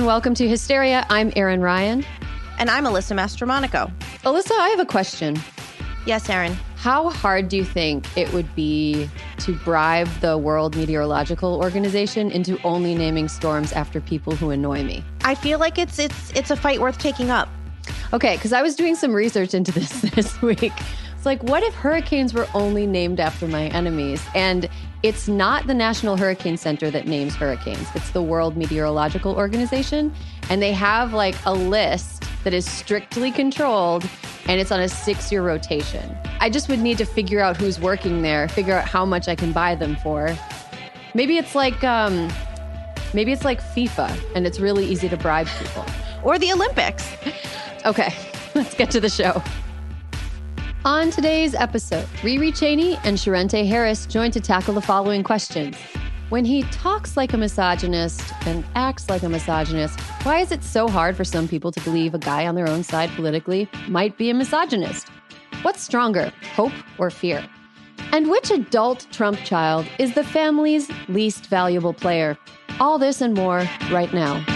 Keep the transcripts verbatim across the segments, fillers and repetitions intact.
and welcome to Hysteria. I'm Erin Ryan. And I'm Alyssa Mastromonaco. Alyssa, I have a question. Yes, Erin. How hard do you think it would be to bribe the World Meteorological Organization into only naming storms after people who annoy me? I feel like it's it's it's a fight worth taking up. Okay, because I was doing some research into this this week. It's like, what if hurricanes were only named after my enemies? And it's not the National Hurricane Center that names hurricanes. It's the World Meteorological Organization. And they have like a list that is strictly controlled, and it's on a six-year rotation. I just would need to figure out who's working there, figure out how much I can buy them for. Maybe it's like, um, maybe it's like FIFA, and it's really easy to bribe people. Or the Olympics. Okay, let's get to the show. On today's episode, Riri Cheney and Sharente Harris join to tackle the following questions. When he talks like a misogynist and acts like a misogynist, why is it so hard for some people to believe a guy on their own side politically might be a misogynist? What's stronger, hope or fear? And which adult Trump child is the family's least valuable player? All this and more right now.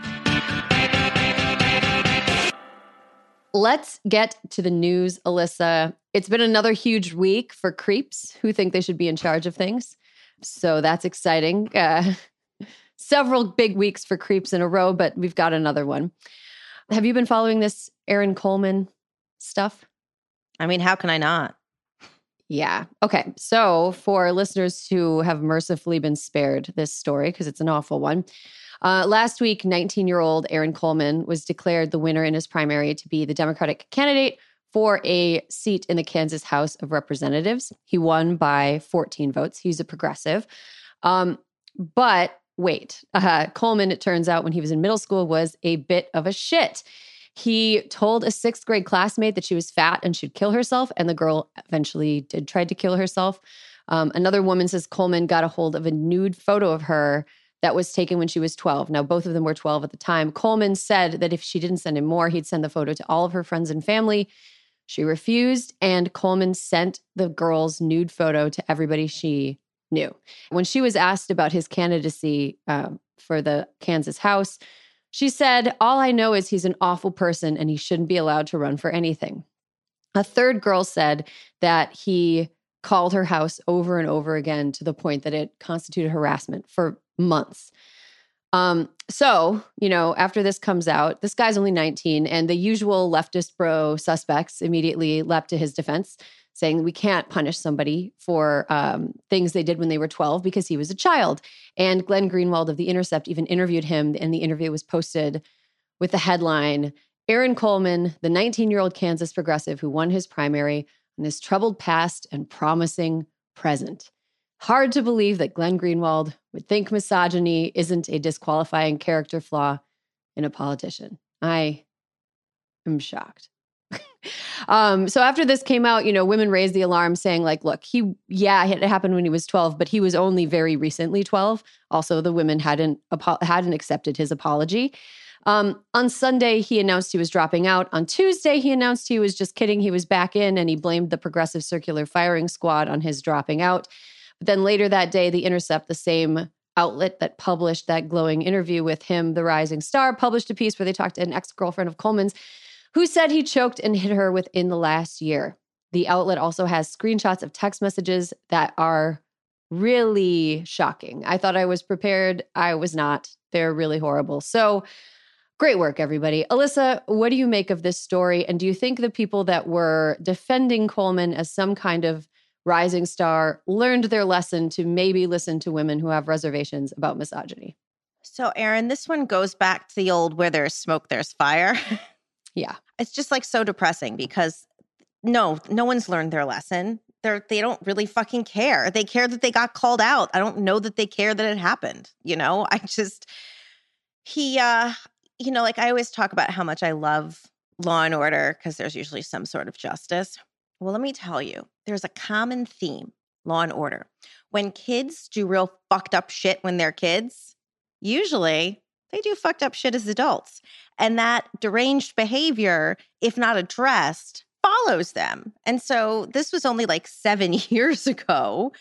Let's get to the news, Alyssa. It's been another huge week for creeps who think they should be in charge of things. So that's exciting. Uh, several big weeks for creeps in a row, but we've got another one. Have you been following this Aaron Coleman stuff? I mean, how can I not? Yeah. Okay. So for listeners who have mercifully been spared this story, because it's an awful one, Uh, last week, nineteen-year-old Aaron Coleman was declared the winner in his primary to be the Democratic candidate for a seat in the Kansas House of Representatives. He won by fourteen votes. He's a progressive. Um, but wait, uh, Coleman, it turns out, when he was in middle school, was a bit of a shit. He told a sixth grade classmate that she was fat and should kill herself, and the girl eventually did try to kill herself. Um, another woman says Coleman got a hold of a nude photo of her that was taken when she was twelve. Now, both of them were twelve at the time. Coleman said that if she didn't send him more, he'd send the photo to all of her friends and family. She refused, and Coleman sent the girl's nude photo to everybody she knew. When she was asked about his candidacy uh, for the Kansas House, she said, "All I know is he's an awful person and he shouldn't be allowed to run for anything." A third girl said that he called her house over and over again to the point that it constituted harassment for months. Um, so, you know, after this comes out, this guy's only nineteen, and the usual leftist bro suspects immediately leapt to his defense, saying we can't punish somebody for um, things they did when they were twelve because he was a child. And Glenn Greenwald of The Intercept even interviewed him, and the interview was posted with the headline, "Aaron Coleman, the nineteen-year-old Kansas progressive who won his primary on his troubled past and promising present." Hard to believe that Glenn Greenwald would think misogyny isn't a disqualifying character flaw in a politician. I am shocked. um, so after this came out, you know, women raised the alarm saying like, look, he, yeah, it happened when he was twelve, but he was only very recently twelve. Also, the women hadn't, hadn't accepted his apology. Um, on Sunday, he announced he was dropping out. On Tuesday, he announced he was just kidding. He was back in, and he blamed the Progressive Circular Firing Squad on his dropping out. But then later that day, The Intercept, the same outlet that published that glowing interview with him, the rising star, published a piece where they talked to an ex-girlfriend of Coleman's who said he choked and hit her within the last year. The outlet also has screenshots of text messages that are really shocking. I thought I was prepared. I was not. They're really horrible. So great work, everybody. Alyssa, what do you make of this story? And do you think the people that were defending Coleman as some kind of rising star learned their lesson to maybe listen to women who have reservations about misogyny? So, Erin, this one goes back to the old where there's smoke, there's fire. Yeah. It's just like so depressing because no, no one's learned their lesson. They're, they don't really fucking care. They care that they got called out. I don't know that they care that it happened. You know, I just, he, uh, you know, like I always talk about how much I love Law and Order because there's usually some sort of justice. Well, let me tell you, there's a common theme, Law and Order. When kids do real fucked up shit when they're kids, usually they do fucked up shit as adults. And that deranged behavior, if not addressed, follows them. And so this was only like seven years ago.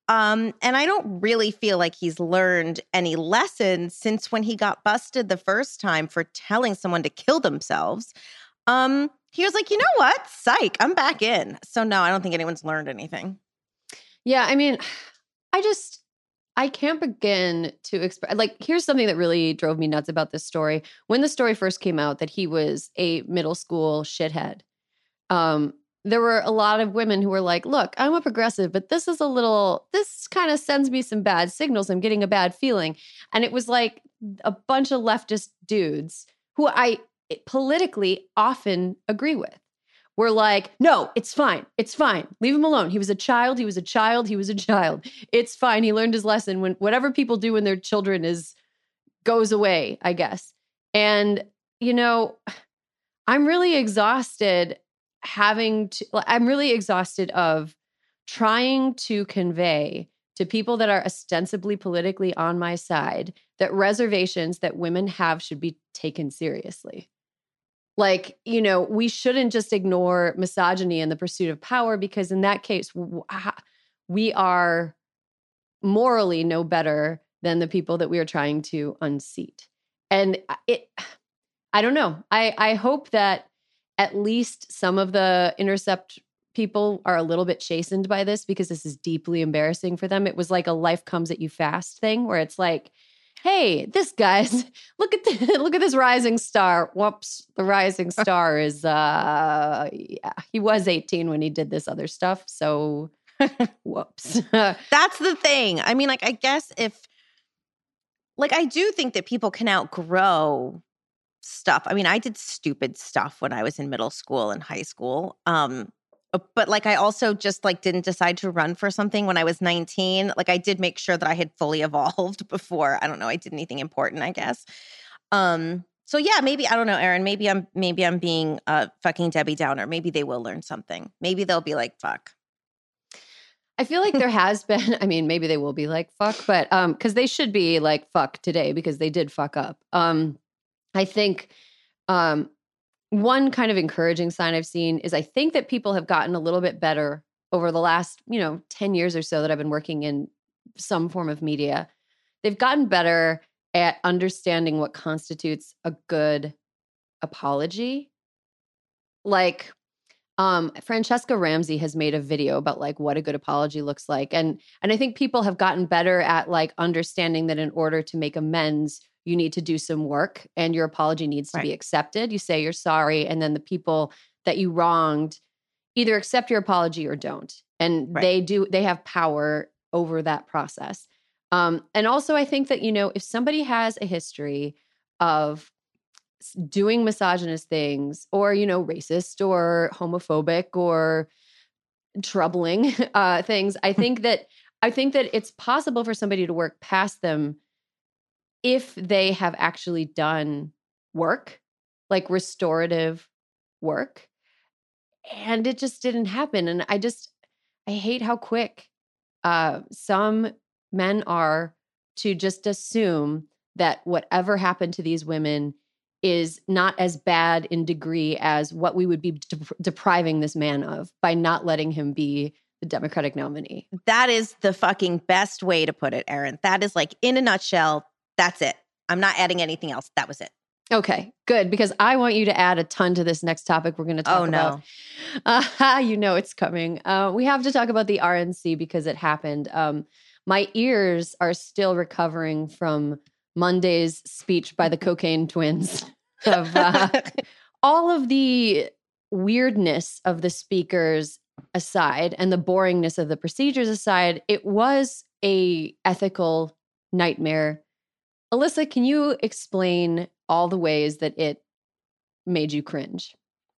Um, and I don't really feel like he's learned any lessons since when he got busted the first time for telling someone to kill themselves. Um, he was like, you know what? Psych, I'm back in. So no, I don't think anyone's learned anything. Yeah, I mean, I just, I can't begin to express, like, here's something that really drove me nuts about this story. When the story first came out that he was a middle school shithead, um, there were a lot of women who were like, look, I'm a progressive, but this is a little, this kind of sends me some bad signals. I'm getting a bad feeling. And it was like a bunch of leftist dudes who I politically often agree with. Were like, no, it's fine. It's fine. Leave him alone. He was a child. He was a child. He was a child. It's fine. He learned his lesson. When whatever people do when their children is goes away, I guess. And, you know, I'm really exhausted having to, I'm really exhausted of trying to convey to people that are ostensibly politically on my side that reservations that women have should be taken seriously. Like, you know, we shouldn't just ignore misogyny in the pursuit of power, because in that case, we are morally no better than the people that we are trying to unseat. And it, I don't know. I, I hope that at least some of the Intercept people are a little bit chastened by this, because this is deeply embarrassing for them. It was like a life comes at you fast thing where it's like, hey, this guy's look at the, look at this rising star. Whoops, the rising star is uh yeah, he was eighteen when he did this other stuff. So whoops. That's the thing. I mean, like, I guess if like I do think that people can outgrow stuff. I mean, I did stupid stuff when I was in middle school and high school. Um But like, I also just like didn't decide to run for something when I was nineteen. Like, I did make sure that I had fully evolved before, I don't know, I did anything important, I guess. Um, so yeah, maybe, I don't know, Erin, maybe I'm, maybe I'm being a fucking Debbie Downer. Maybe they will learn something. Maybe they'll be like, fuck. I feel like there has been, I mean, maybe they will be like, fuck, but, um, cause they should be like, fuck today, because they did fuck up. Um, I think, um, one kind of encouraging sign I've seen is I think that people have gotten a little bit better over the last, you know, ten years or so that I've been working in some form of media. They've gotten better at understanding what constitutes a good apology. Like, um, Francesca Ramsey has made a video about like what a good apology looks like. And, and I think people have gotten better at like understanding that in order to make amends, you need to do some work and your apology needs to Right. be accepted. You say you're sorry, and then the people that you wronged either accept your apology or don't. And Right. they do, they have power over that process. Um, and also I think that, you know, if somebody has a history of doing misogynist things or, you know, racist or homophobic or troubling uh, things, I think that, I think that it's possible for somebody to work past them if they have actually done work, like restorative work. And it just didn't happen. And I just, I hate how quick uh, some men are to just assume that whatever happened to these women is not as bad in degree as what we would be de- depriving this man of by not letting him be the Democratic nominee. That is the fucking best way to put it, Erin. That is like, in a nutshell, that's it. I'm not adding anything else. That was it. Okay, good, because I want you to add a ton to this next topic we're going to talk oh, about. no. Uh, you know it's coming. Uh, we have to talk about the R N C because it happened. Um, my ears are still recovering from Monday's speech by the cocaine twins of uh, all of the weirdness of the speakers aside and the boringness of the procedures aside. It was a ethical nightmare. Alyssa, can you explain all the ways that it made you cringe?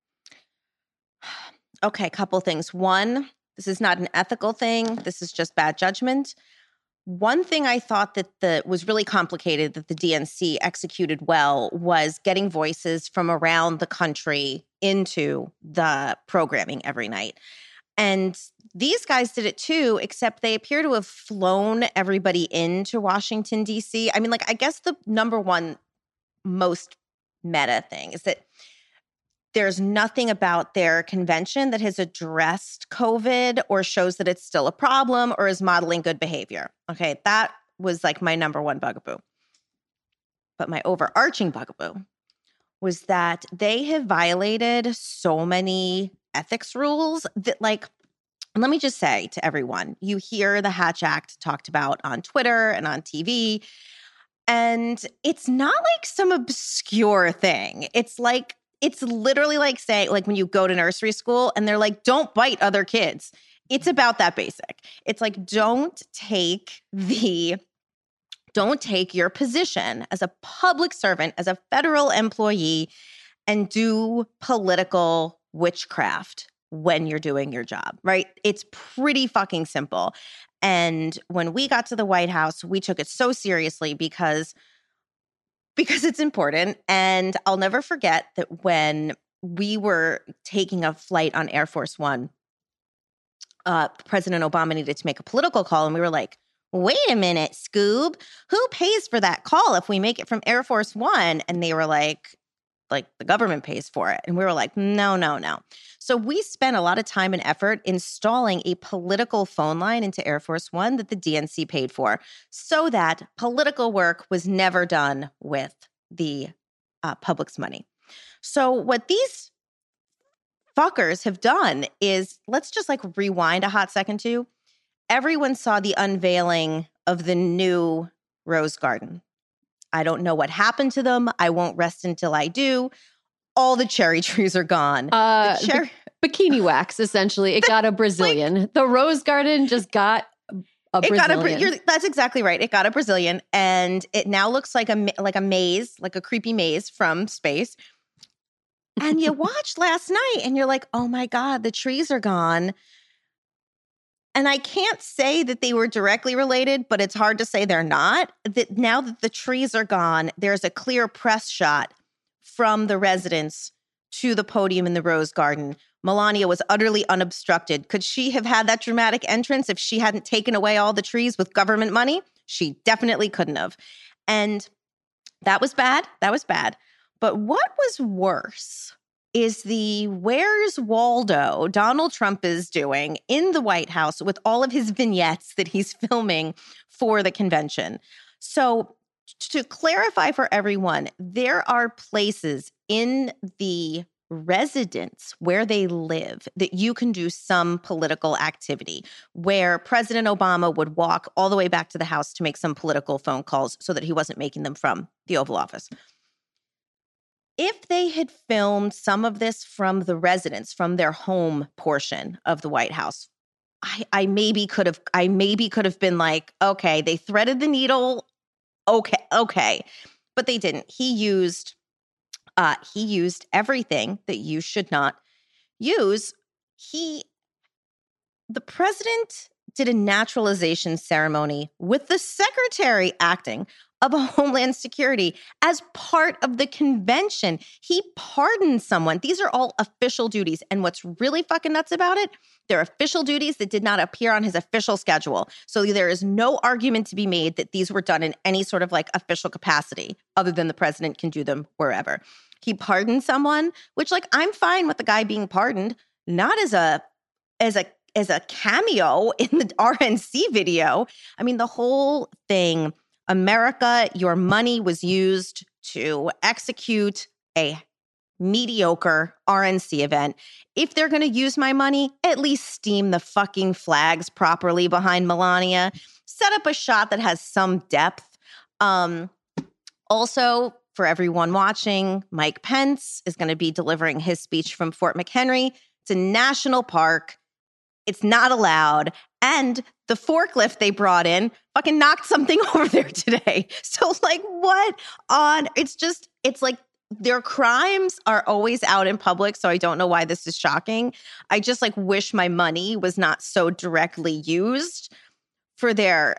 Okay, couple things. One, this is not an ethical thing. This is just bad judgment. One thing I thought that the was really complicated that the D N C executed well was getting voices from around the country into the programming every night. And these guys did it too, except they appear to have flown everybody into Washington, D C. I mean, like, I guess the number one most meta thing is that there's nothing about their convention that has addressed COVID or shows that it's still a problem or is modeling good behavior. Okay, that was like my number one bugaboo. But my overarching bugaboo was that they have violated so many ethics rules that, like, let me just say to everyone, you hear the Hatch Act talked about on Twitter and on T V, and it's not like some obscure thing. It's like, it's literally like saying, like when you go to nursery school and they're like, don't bite other kids. It's about that basic. It's like, don't take the, don't take your position as a public servant, as a federal employee, and do political witchcraft when you're doing your job, right? It's pretty fucking simple. And when we got to the White House, we took it so seriously because because it's important. And I'll never forget that when we were taking a flight on Air Force One, uh, President Obama needed to make a political call. And we were like, wait a minute, Scoob, who pays for that call if we make it from Air Force One? And they were like, like the government pays for it. And we were like, no, no, no. So we spent a lot of time and effort installing a political phone line into Air Force One that the D N C paid for so that political work was never done with the uh, public's money. So what these fuckers have done is, let's just like rewind a hot second too. Everyone saw the unveiling of the new Rose Garden. I don't know what happened to them. I won't rest until I do. All the cherry trees are gone. Uh, the cherry- b- bikini wax, essentially. It got a Brazilian. Like, the Rose Garden just got a it Brazilian. Got a, you're, that's exactly right. It got a Brazilian, and it now looks like a like a maze, like a creepy maze from space. And you watched last night, and you're like, oh my God, the trees are gone. And I can't say that they were directly related, but it's hard to say they're not. That now that the trees are gone, there's a clear press shot from the residence to the podium in the Rose Garden. Melania was utterly unobstructed. Could she have had that dramatic entrance if she hadn't taken away all the trees with government money? She definitely couldn't have. And that was bad. That was bad. But what was worse is the Where's Waldo Donald Trump is doing in the White House with all of his vignettes that he's filming for the convention. So to clarify for everyone, there are places in the residence where they live that you can do some political activity, where President Obama would walk all the way back to the House to make some political phone calls so that he wasn't making them from the Oval Office. If they had filmed some of this from the residence, from their home portion of the White House, I, I maybe could have, I maybe could have been like, okay, they threaded the needle. Okay, okay. But they didn't. He used, uh, he used everything that you should not use. He, the president did a naturalization ceremony with the secretary acting of Homeland Security as part of the convention. He pardoned someone. These are all official duties. And what's really fucking nuts about it, they're official duties that did not appear on his official schedule. So there is no argument to be made that these were done in any sort of like official capacity other than the president can do them wherever. He pardoned someone, which like I'm fine with the guy being pardoned, not as a as a as a cameo in the R N C video. I mean, the whole thing, America, your money was used to execute a mediocre R N C event. If they're going to use my money, at least steam the fucking flags properly behind Melania. Set up a shot that has some depth. Um, also, for everyone watching, Mike Pence is going to be delivering his speech from Fort McHenry. It's a national park. It's not allowed. And the forklift they brought in fucking knocked something over there today. So like what on, it's just, it's like their crimes are always out in public. So I don't know why this is shocking. I just like wish my money was not so directly used for their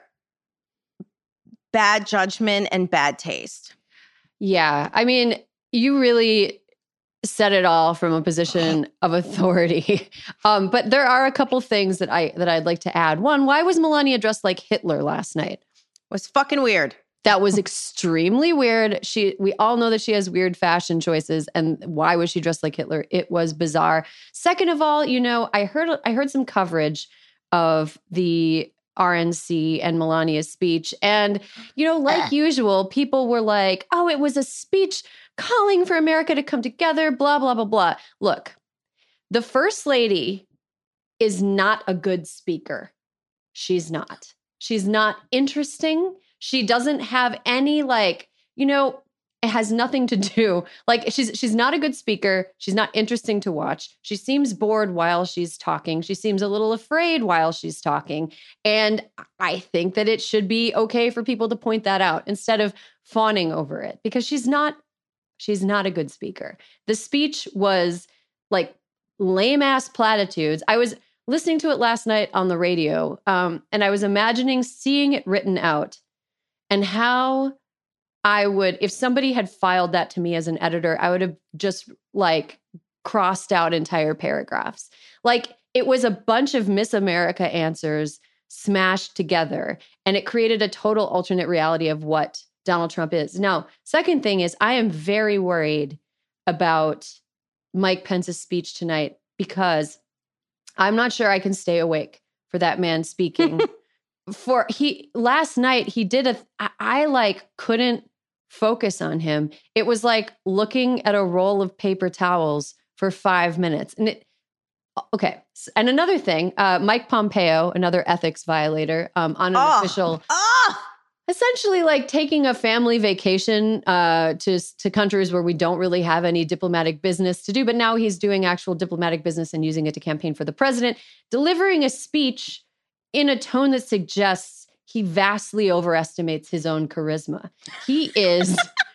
bad judgment and bad taste. Yeah. I mean, you really said it all from a position of authority. Um, but there are a couple things that I that I'd like to add. One, why was Melania dressed like Hitler last night? It was fucking weird. That was extremely weird. She, we all know that she has weird fashion choices, and why was she dressed like Hitler? It was bizarre. Second of all, you know, I heard I heard some coverage of the R N C and Melania's speech, and you know, like usual, people were like, "Oh, it was a speech calling for America to come together." Blah blah blah blah. Look, the First Lady is not a good speaker. She's not. She's not interesting. She doesn't have any, like, you know, it has nothing to do. Like, she's she's not a good speaker. She's not interesting to watch. She seems bored while she's talking. She seems a little afraid while she's talking. And I think that it should be okay for people to point that out instead of fawning over it, because she's not, she's not a good speaker. The speech was like lame ass platitudes. I was listening to it last night on the radio, um, and I was imagining seeing it written out and how I would, if somebody had filed that to me as an editor, I would have just like crossed out entire paragraphs. Like, it was a bunch of Miss America answers smashed together, and it created a total alternate reality of what Donald Trump is. Now, second thing is, I am very worried about Mike Pence's speech tonight, because I'm not sure I can stay awake for that man speaking. For he last night he did a I, I like couldn't focus on him. It was like looking at a roll of paper towels for five minutes. And it okay. And another thing, uh, Mike Pompeo, another ethics violator, um, on an oh, official, oh. essentially like taking a family vacation uh, to to countries where we don't really have any diplomatic business to do. But now he's doing actual diplomatic business and using it to campaign for the president, delivering a speech in a tone that suggests he vastly overestimates his own charisma. He is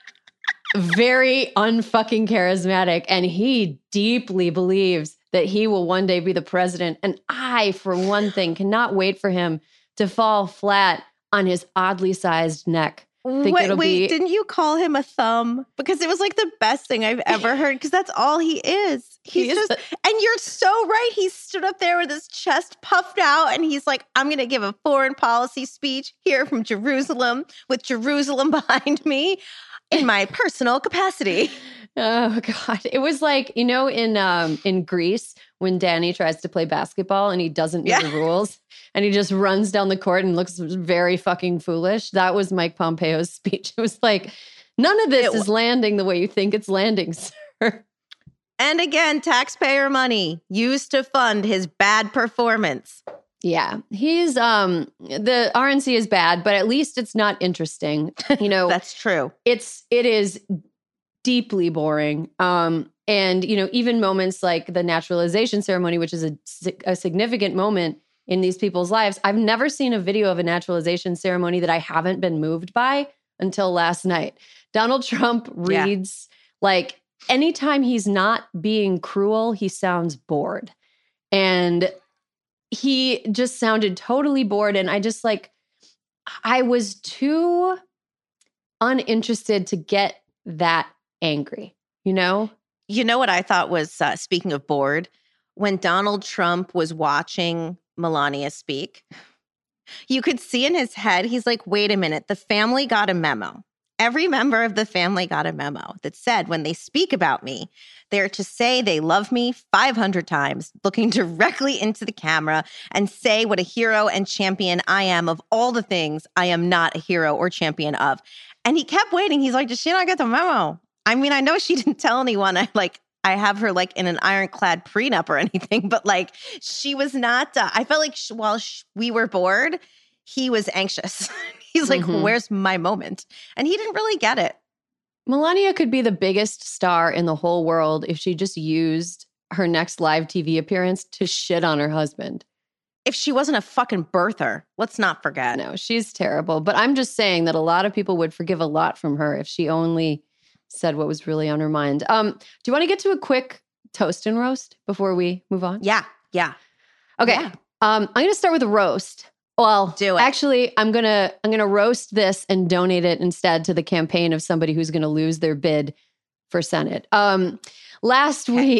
very unfucking charismatic, and he deeply believes that he will one day be the president. And I, for one thing, cannot wait for him to fall flat on his oddly sized neck. Think Wait, it'll wait be- didn't you call him a thumb? Because it was like the best thing I've ever heard, because that's all he is. He's He is just, the- and you're so right. He stood up there with his chest puffed out, and he's like, I'm going to give a foreign policy speech here from Jerusalem with Jerusalem behind me in my personal capacity. Oh God. It was like, you know, in um in Greece, when Danny tries to play basketball and he doesn't know Yeah. the rules and he just runs down the court and looks very fucking foolish. That was Mike Pompeo's speech. It was like, none of this It is landing the way you think it's landing, sir. And again, taxpayer money used to fund his bad performance. Yeah. He's um the R N C is bad, but at least it's not interesting. You know, That's true. it's it is deeply boring. Um, and, you know, even moments like the naturalization ceremony, which is a, a significant moment in these people's lives. I've never seen a video of a naturalization ceremony that I haven't been moved by until last night. Donald Trump reads, yeah. like, anytime he's not being cruel, he sounds bored. And he just sounded totally bored. And I just like, I was too uninterested to get that angry, you know? You know what I thought was, uh, speaking of bored, when Donald Trump was watching Melania speak, you could see in his head, he's like, wait a minute, the family got a memo. Every member of the family got a memo that said when they speak about me, they're to say they love me five hundred times, looking directly into the camera and say what a hero and champion I am of all the things I am not a hero or champion of. And he kept waiting. He's like, did she not get the memo? I mean, I know she didn't tell anyone. I like, I have her like in an ironclad prenup or anything, but like she was not, uh, I felt like sh- while sh- we were bored, he was anxious. He's like, mm-hmm. where's my moment? And he didn't really get it. Melania could be the biggest star in the whole world if she just used her next live T V appearance to shit on her husband. If she wasn't a fucking birther, let's not forget. No, she's terrible. But I'm just saying that a lot of people would forgive a lot from her if she only said what was really on her mind. Um, do you want to get to a quick toast and roast before we move on? Yeah, yeah. Okay. Yeah. Um, I'm going to start with a roast. Well, do it. Actually, I'm going to I'm going to roast this and donate it instead to the campaign of somebody who's going to lose their bid for Senate. Um, last okay. week,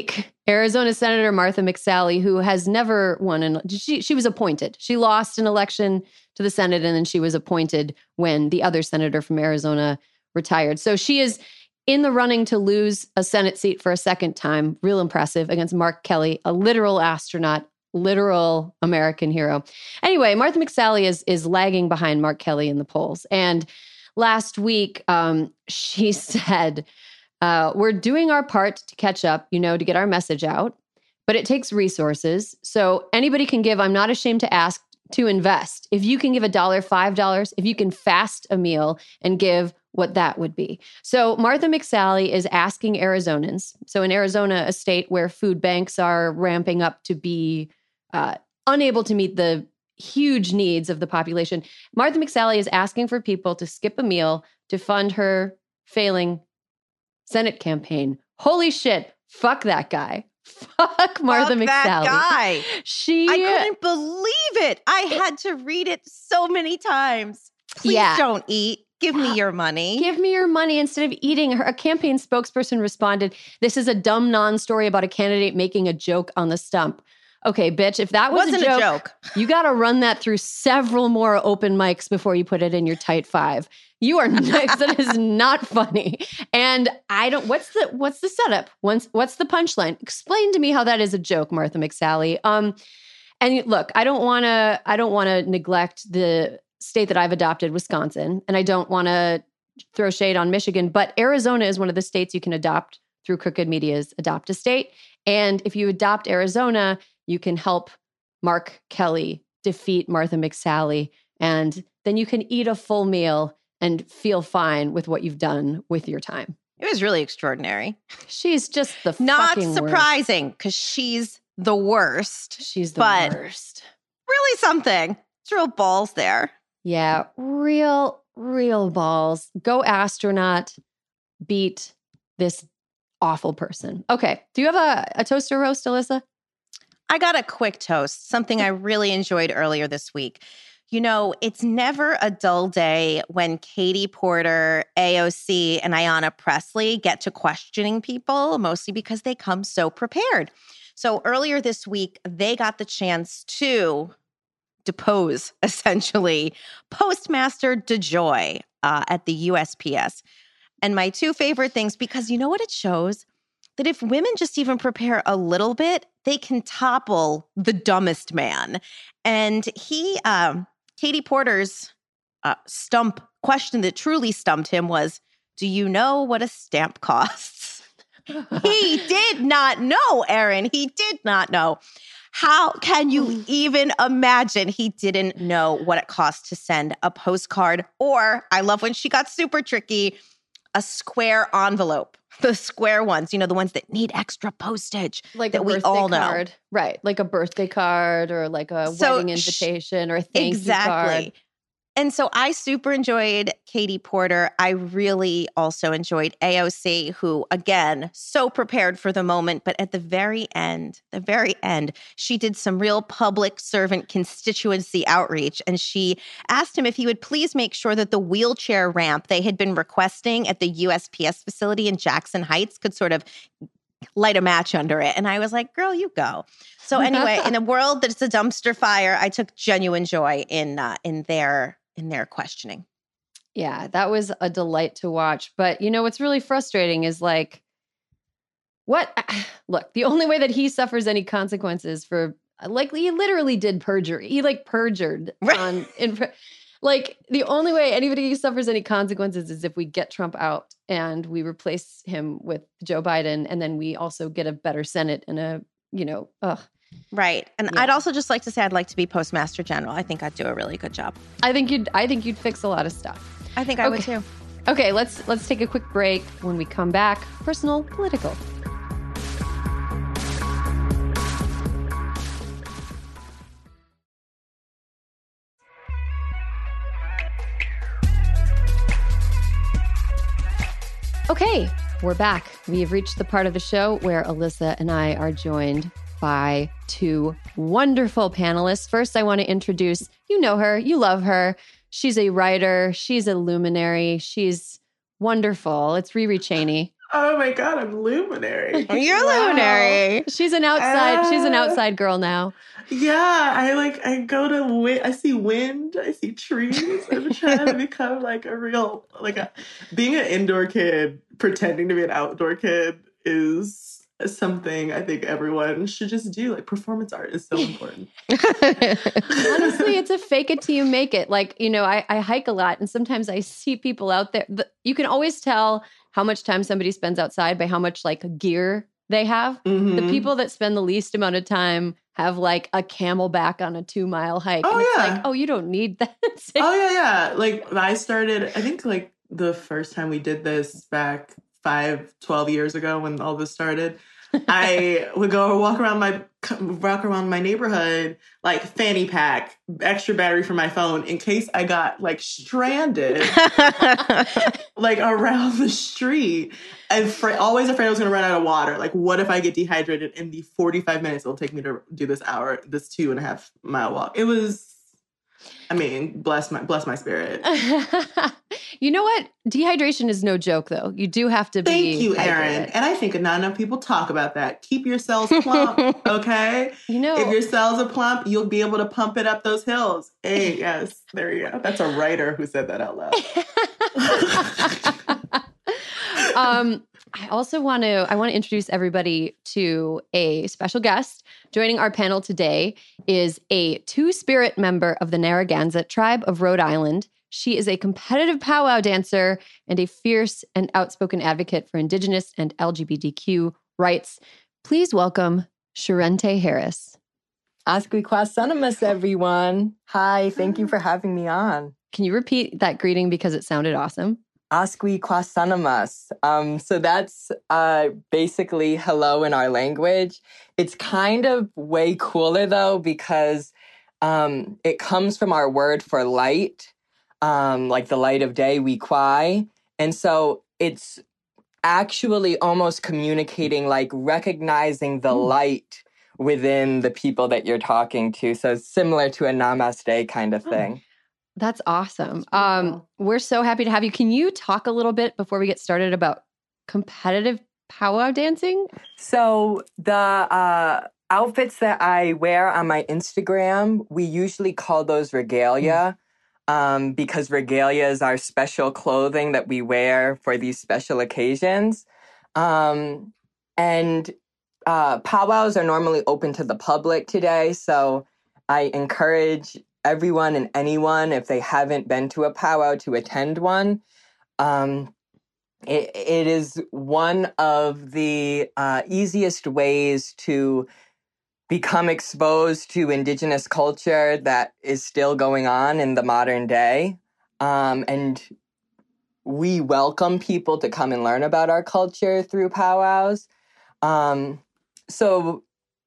Arizona Senator Martha McSally, who has never won an she she was appointed. She lost an election to the Senate, and then she was appointed when the other senator from Arizona retired. So she is in the running to lose a Senate seat for a second time. Real impressive against Mark Kelly, a literal astronaut, literal American hero. Anyway, Martha McSally is is lagging behind Mark Kelly in the polls. And last week, um, she said, uh, we're doing our part to catch up, you know, to get our message out, but it takes resources. So anybody can give. I'm not ashamed to ask to invest. If you can give a dollar, five dollars, if you can fast a meal and give what that would be. So Martha McSally is asking Arizonans. So in Arizona, a state where food banks are ramping up to be uh, unable to meet the huge needs of the population, Martha McSally is asking for people to skip a meal to fund her failing Senate campaign. Holy shit. Fuck that guy. Fuck Martha Fuck McSally. That guy. She I couldn't believe it. I had to read it so many times. Please Yeah. don't eat. Give me your money. Give me your money instead of eating. Her, a campaign spokesperson responded, "This is a dumb non-story about a candidate making a joke on the stump." Okay, bitch, if that was Wasn't a joke, a joke. you got to run that through several more open mics before you put it in your tight five. You are not, that is not funny. And I don't, what's the, what's the setup? What's, what's the punchline? Explain to me how that is a joke, Martha McSally. Um, and look, I don't want to, I don't want to neglect the state that I've adopted, Wisconsin, and I don't want to throw shade on Michigan, but Arizona is one of the states you can adopt through Crooked Media's Adopt a State. And if you adopt Arizona, you can help Mark Kelly defeat Martha McSally, and then you can eat a full meal and feel fine with what you've done with your time. It was really extraordinary. She's just the Not fucking surprising because she's the worst. worst. She's the but worst. Really something. It's real balls there. Yeah, real, real balls. Go astronaut, beat this awful person. Okay, do you have a, a toast or roast, Alyssa? I got a quick toast, something I really enjoyed earlier this week. You know, it's never a dull day when Katie Porter, A O C, and Ayanna Pressley get to questioning people, mostly because they come so prepared. So earlier this week, they got the chance to depose, essentially, Postmaster DeJoy uh, at the U S P S. And my two favorite things, because you know what it shows? That if women just even prepare a little bit, they can topple the dumbest man. And he, um, Katie Porter's uh, stump question that truly stumped him was, do you know what a stamp costs? He did not know, Erin. He did not know. How can you even imagine he didn't know what it cost to send a postcard? Or, I love when she got super tricky, a square envelope. The square ones, you know, the ones that need extra postage, like that a we birthday all know. card. Right, like a birthday card or like a So wedding invitation or a thank exactly. you card. And so I super enjoyed Katie Porter. I really also enjoyed A O C, who, again, so prepared for the moment. But at the very end, the very end, she did some real public servant constituency outreach. And she asked him if he would please make sure that the wheelchair ramp they had been requesting at the U S P S facility in Jackson Heights could sort of light a match under it. And I was like, girl, you go. So anyway, in a world that's a dumpster fire, I took genuine joy in uh, in their in their questioning. Yeah, that was a delight to watch. But you know, what's really frustrating is like, what? Look, the only way that he suffers any consequences for, like, he literally did perjury. He like perjured on, in, like, the only way anybody suffers any consequences is if we get Trump out and we replace him with Joe Biden, and then we also get a better Senate and a, you know, ugh. Right. And Yeah. I'd also just like to say I'd like to be Postmaster General. I think I'd do a really good job. I think you'd I think you'd fix a lot of stuff. I think I would too. Okay, let's let's take a quick break. When we come back, personal, political. Okay, we're back. We have reached the part of the show where Alyssa and I are joined by two wonderful panelists. First, I want to introduce, you know her, you love her. She's a writer. She's a luminary. She's wonderful. It's Riri Cheney. Oh my God, I'm luminary. You're Wow. luminary. She's an outside, Uh, she's an outside girl now. Yeah, I like I go to wind, I see wind, I see trees. I'm trying to become like a real like a being an indoor kid, pretending to be an outdoor kid is something I think everyone should just do. Like performance art is so important. Honestly, it's a fake it till you make it. Like, you know, I, I hike a lot and sometimes I see people out there. The, you can always tell how much time somebody spends outside by how much like gear they have. Mhm. The people that spend the least amount of time have like a camelback on a two mile hike. Oh, and it's yeah. like, oh, you don't need that. Oh yeah, yeah. Like I started, I think like the first time we did this back five, twelve years ago when all this started, I would go walk around my walk around my neighborhood, like fanny pack, extra battery for my phone in case I got like stranded, like around the street, and fr- always afraid I was going to run out of water. Like, what if I get dehydrated in the forty-five minutes it'll take me to do this hour, this two and a half mile walk? It was. I mean, bless my bless my spirit. You know what? Dehydration is no joke, though. You do have to be. Thank you, Erin. hydrated. And I think not enough people talk about that. Keep your cells plump, okay? You know, if your cells are plump, you'll be able to pump it up those hills. Hey, yes, there you go. That's a writer who said that out loud. um, I also want to I want to introduce everybody to a special guest. Joining our panel today is a two-spirit member of the Narragansett tribe of Rhode Island. She is a competitive powwow dancer and a fierce and outspoken advocate for Indigenous and L G B T Q rights. Please welcome Sharente Harris. Asquiquasanamas, everyone. Hi, thank you for having me on. Can you repeat that greeting because it sounded awesome? Asquiquasanamas. Um, so that's uh, basically hello in our language. It's kind of way cooler, though, because um, it comes from our word for light, um, like the light of day, we kwai. And so it's actually almost communicating, like recognizing the Mm. light within the people that you're talking to. So it's similar to a namaste kind of thing. That's awesome. That's really Um, cool. we're so happy to have you. Can you talk a little bit before we get started about competitive powwow dancing? So the uh, outfits that I wear on my Instagram, we usually call those regalia. Um, because regalia is our special clothing that we wear for these special occasions. Um, and uh, powwows are normally open to the public today, so I encourage everyone and anyone, if they haven't been to a powwow, to attend one. Um, it, it is one of the uh, easiest ways to become exposed to Indigenous culture that is still going on in the modern day. Um, and we welcome people to come and learn about our culture through powwows. Um, so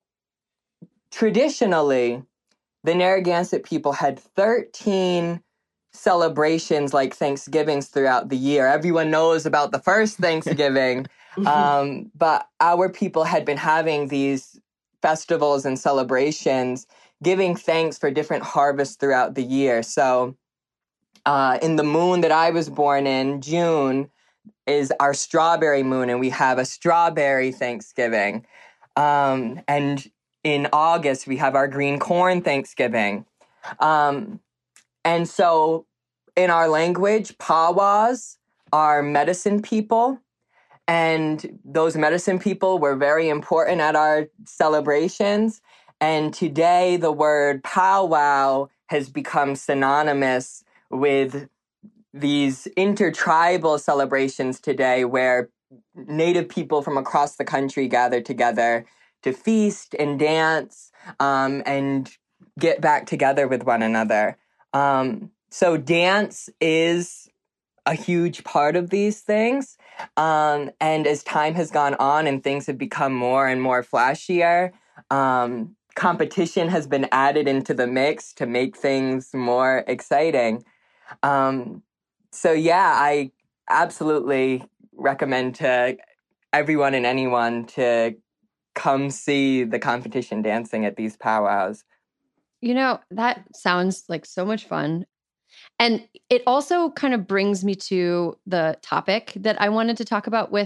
traditionally, the Narragansett people had thirteen celebrations like Thanksgivings throughout the year. Everyone knows about the first Thanksgiving, um, but our people had been having these festivals and celebrations, giving thanks for different harvests throughout the year. So uh, in the moon that I was born in, June, is our strawberry moon, and we have a strawberry Thanksgiving. Um, and in August, we have our green corn Thanksgiving. Um, and so in our language, powwows are medicine people. And those medicine people were very important at our celebrations. And today, the word powwow has become synonymous with these intertribal celebrations today where Native people from across the country gather together to feast and dance um, and get back together with one another. Um, so dance is a huge part of these things. Um, and as time has gone on and things have become more and more flashier, um, competition has been added into the mix to make things more exciting. Um, so yeah, I absolutely recommend to everyone and anyone to come see the competition dancing at these powwows. You know, that sounds like so much fun. And it also kind of brings me to the topic that I wanted to talk about with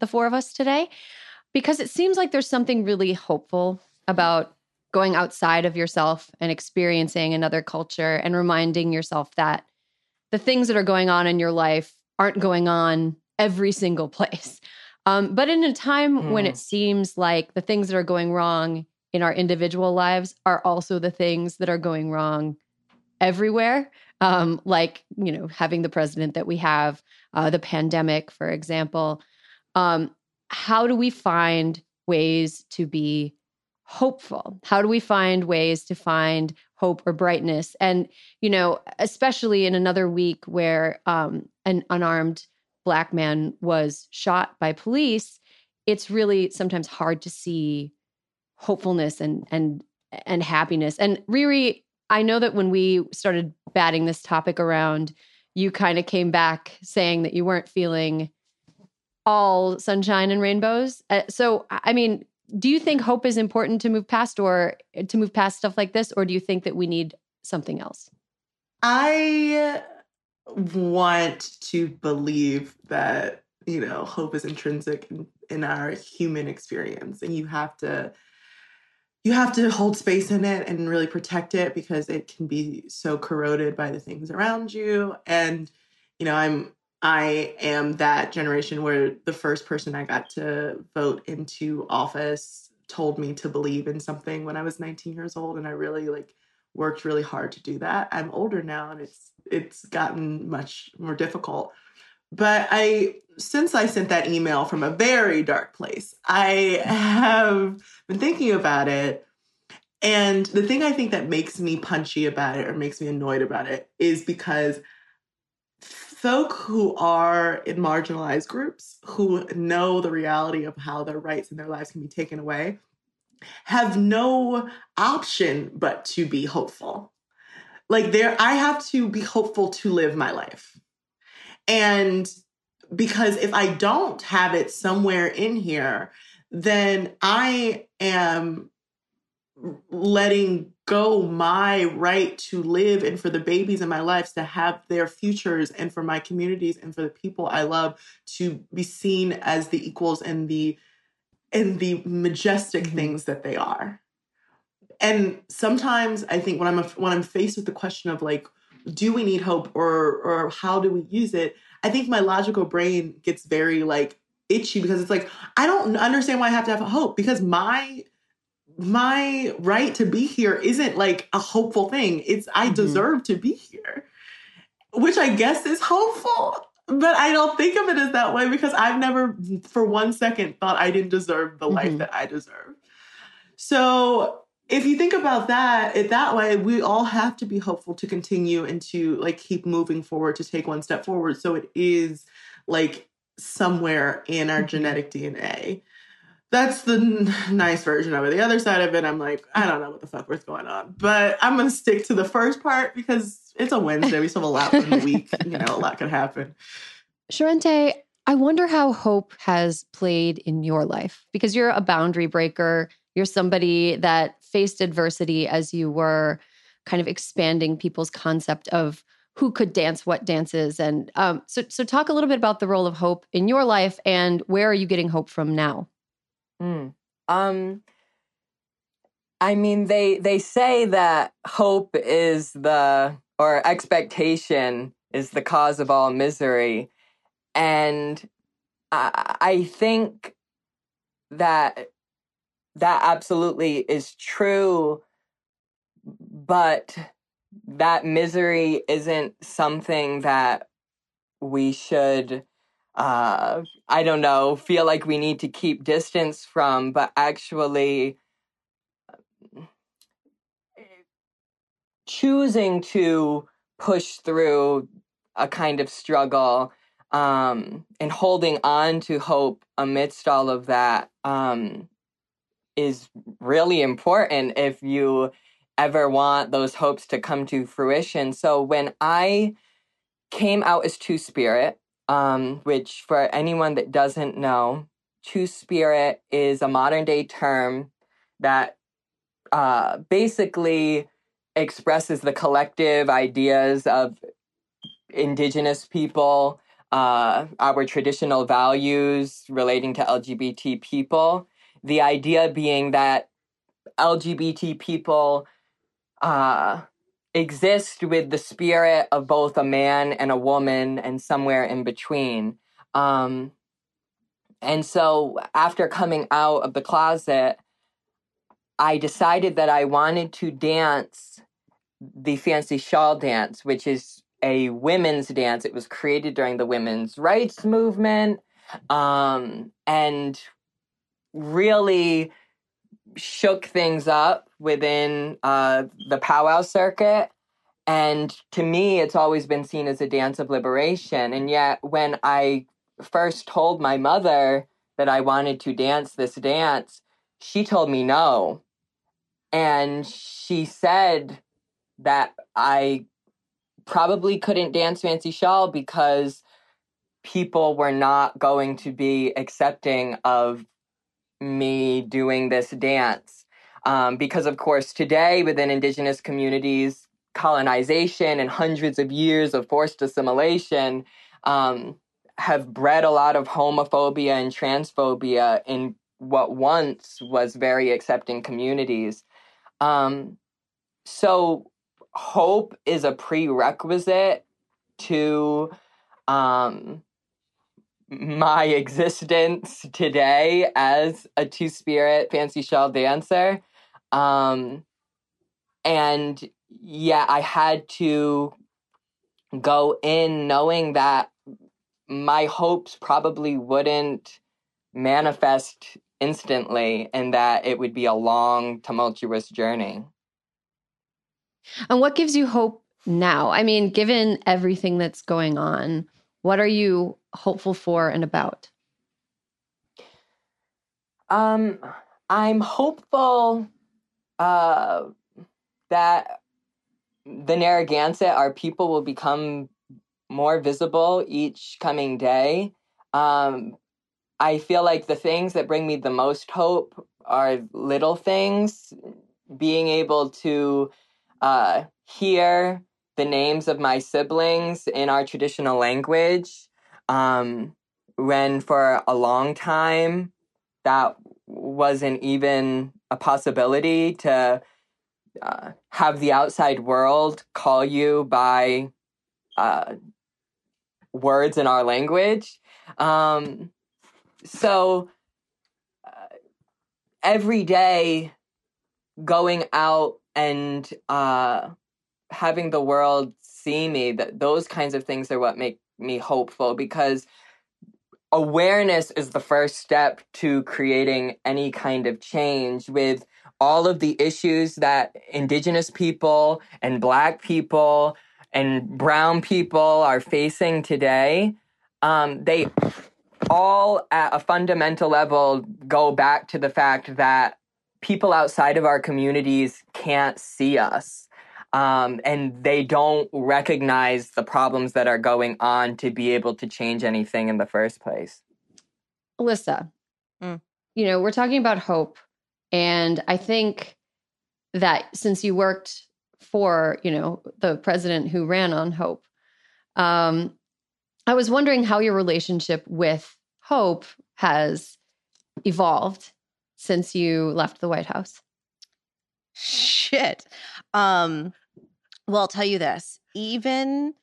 the four of us today, because it seems like there's something really hopeful about going outside of yourself and experiencing another culture and reminding yourself that the things that are going on in your life aren't going on every single place. Um, but in a time mm. when it seems like the things that are going wrong in our individual lives are also the things that are going wrong everywhere, um, like, you know, having the president that we have, uh, the pandemic, for example, um, how do we find ways to be hopeful? How do we find ways to find hope or brightness? And, you know, especially in another week where um, an unarmed Black man was shot by police, it's really sometimes hard to see hopefulness and and and happiness. And Riri, I know that when we started batting this topic around, you kind of came back saying that you weren't feeling all sunshine and rainbows. Uh, so, I mean, do you think hope is important to move past or to move past stuff like this? Or do you think that we need something else? I want to believe that, you know, hope is intrinsic in, in our human experience, and you have to you have to hold space in it and really protect it because it can be so corroded by the things around you. And, you know, I'm I am that generation where the first person I got to vote into office told me to believe in something when I was nineteen years old, and I really like worked really hard to do that. I'm older now, and it's it's gotten much more difficult. But I, since I sent that email from a very dark place, I have been thinking about it. And the thing I think that makes me punchy about it or makes me annoyed about it is because folk who are in marginalized groups, who know the reality of how their rights and their lives can be taken away, have no option but to be hopeful. Like there, I have to be hopeful to live my life. And because if I don't have it somewhere in here, then I am letting go my right to live and for the babies in my lives to have their futures and for my communities and for the people I love to be seen as the equals and the and the majestic mm-hmm. things that they are. And sometimes I think when I'm when I'm faced with the question of like, do we need hope or or how do we use it? I think my logical brain gets very like itchy because it's like, I don't understand why I have to have hope because my my right to be here isn't like a hopeful thing. It's I mm-hmm. deserve to be here, which I guess is hopeful. But I don't think of it as that way because I've never for one second thought I didn't deserve the mm-hmm. life that I deserve. So if you think about that, it that way, we all have to be hopeful to continue and to like keep moving forward, to take one step forward. So it is like somewhere in our mm-hmm. genetic D N A. That's the n- nice version of it. The other side of it, I'm like, I don't know what the fuck was going on. But I'm going to stick to the first part because it's a Wednesday. We still have a lot in the week. You know, a lot could happen. Sharente, I wonder how hope has played in your life because you're a boundary breaker. You're somebody that faced adversity as you were kind of expanding people's concept of who could dance what dances. And um, so, so talk a little bit about the role of hope in your life and where are you getting hope from now? Mm. Um, I mean, they they say that hope is the, or expectation is the cause of all misery. And I, I think that that absolutely is true, but that misery isn't something that we should, uh, I don't know, feel like we need to keep distance from, but actually choosing to push through a kind of struggle um, and holding on to hope amidst all of that um, is really important if you ever want those hopes to come to fruition. So when I came out as Two-Spirit, um, which for anyone that doesn't know, Two-Spirit is a modern day term that uh, basically expresses the collective ideas of Indigenous people uh, our traditional values relating to L G B T people. The idea being that L G B T people uh, exist with the spirit of both a man and a woman and somewhere in between. Um, and so after coming out of the closet, I decided that I wanted to dance the Fancy Shawl dance, which is a women's dance. It was created during the women's rights movement, um, and really shook things up within uh, the powwow circuit. And to me, it's always been seen as a dance of liberation. And yet, when I first told my mother that I wanted to dance this dance, she told me no. And she said that I probably couldn't dance Fancy Shawl because people were not going to be accepting of me doing this dance. Um, because, of course, today within Indigenous communities, colonization and hundreds of years of forced assimilation um, have bred a lot of homophobia and transphobia in what once was very accepting communities. Um, so hope is a prerequisite to um, my existence today as a two-spirit Fancy Shawl dancer. Um, and yeah, I had to go in knowing that my hopes probably wouldn't manifest instantly and that it would be a long, tumultuous journey. And what gives you hope now? I mean, given everything that's going on, what are you hopeful for and about? Um, I'm hopeful uh, that the Narragansett, our people, will become more visible each coming day. Um, I feel like the things that bring me the most hope are little things, being able to uh, hear the names of my siblings in our traditional language, um, when for a long time that wasn't even a possibility, to uh, have the outside world call you by uh, words in our language. Um, so uh, every day going out and uh, having the world see me, that those kinds of things are what make me hopeful, because awareness is the first step to creating any kind of change. With all of the issues that Indigenous people and Black people and brown people are facing today, um, they all at a fundamental level go back to the fact that people outside of our communities can't see us. Um, and they don't recognize the problems that are going on to be able to change anything in the first place. Alyssa, Mm. you know, we're talking about hope. And I think that since you worked for, you know, the president who ran on hope, um, I was wondering how your relationship with hope has evolved since you left the White House. Shit. Um, well, I'll tell you this. Even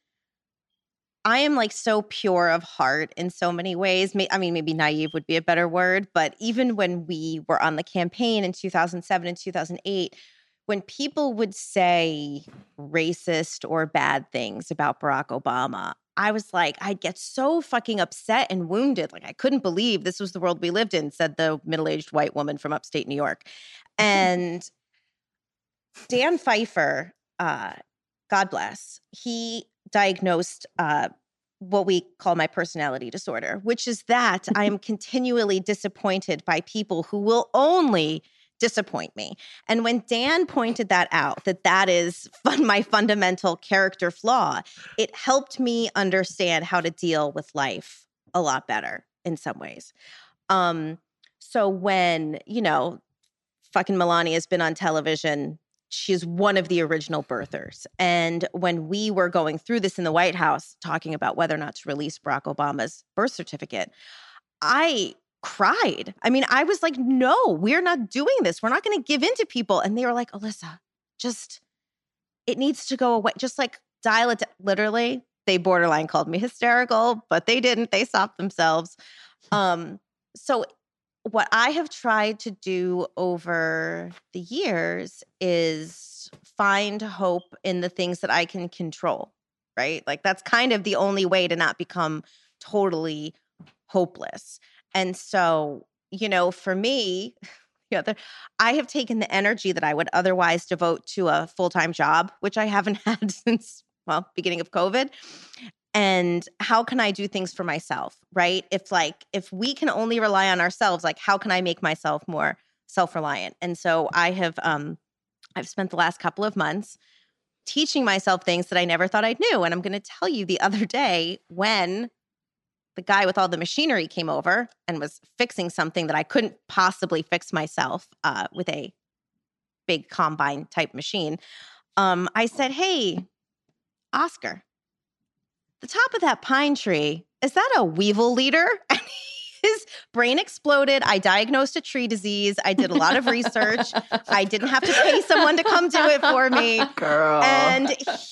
I am like so pure of heart in so many ways. May, I mean, maybe naive would be a better word, but even when we were on the campaign in two thousand seven and two thousand eight, when people would say racist or bad things about Barack Obama, I was like, I'd get so fucking upset and wounded. Like, I couldn't believe this was the world we lived in, said the middle-aged white woman from upstate New York. And Dan Pfeiffer, uh, God bless, he diagnosed uh, what we call my personality disorder, which is that I am continually disappointed by people who will only disappoint me. And when Dan pointed that out, that that is fun, my fundamental character flaw, it helped me understand how to deal with life a lot better in some ways. Um, so when, you know, fucking Melania has been on television she's one of the original birthers. And when we were going through this in the White House, talking about whether or not to release Barack Obama's birth certificate, I cried. I mean, I was like, no, we're not doing this. We're not going to give in to people. And they were like, Alyssa, just, it needs to go away. Just like dial it. Literally, they borderline called me hysterical, but they didn't. They stopped themselves. Um, so what I have tried to do over the years is find hope in the things that I can control, right? Like that's kind of the only way to not become totally hopeless. And so, you know, for me, you know, I have taken the energy that I would otherwise devote to a full-time job, which I haven't had since, well, beginning of COVID. And how can I do things for myself, right? If like, if we can only rely on ourselves, like how can I make myself more self-reliant? And so I have, um, I've spent the last couple of months teaching myself things that I never thought I'd knew. And I'm going to tell you the other day when the guy with all the machinery came over and was fixing something that I couldn't possibly fix myself uh, with a big combine type machine. Um, I said, hey, Oscar, the top of that pine tree, is that a weevil leader? And his brain exploded. I diagnosed a tree disease. I did a lot of research. I didn't have to pay someone to come do it for me. Girl. And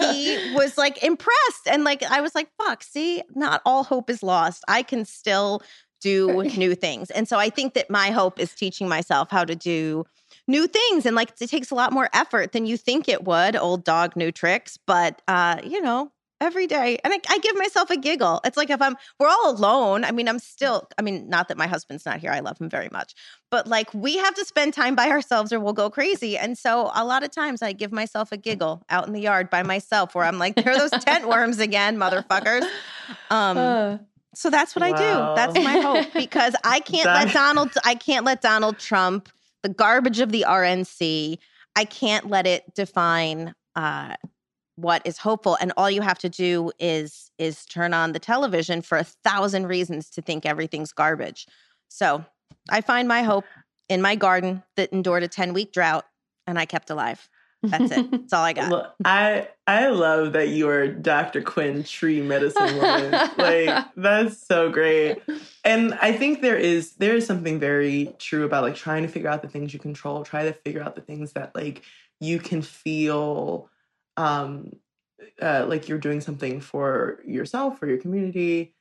he was like impressed. And like, I was like, fuck, see, not all hope is lost. I can still do new things. And so I think that my hope is teaching myself how to do new things. And like, it takes a lot more effort than you think it would. Old dog, new tricks. But, uh, you know, every day. And I, I give myself a giggle. It's like if I'm, we're all alone. I mean, I'm still, I mean, not that my husband's not here. I love him very much. But like we have to spend time by ourselves or we'll go crazy. And so a lot of times I give myself a giggle out in the yard by myself where I'm like, there are those tent worms again, motherfuckers. Um, uh, so that's what wow. I do. That's my hope because I can't that- let Donald, I can't let Donald Trump, the garbage of the R N C, I can't let it define uh what is hopeful. And all you have to do is is turn on the television for a thousand reasons to think everything's garbage. So I find my hope in my garden that endured a ten-week drought and I kept alive. That's it. That's all I got. Look, I I love that you are Doctor Quinn, tree medicine woman. Like, that's so great. And I think there is there is something very true about like trying to figure out the things you control, try to figure out the things that like you can feel Um, uh, like you're doing something for yourself, for your community.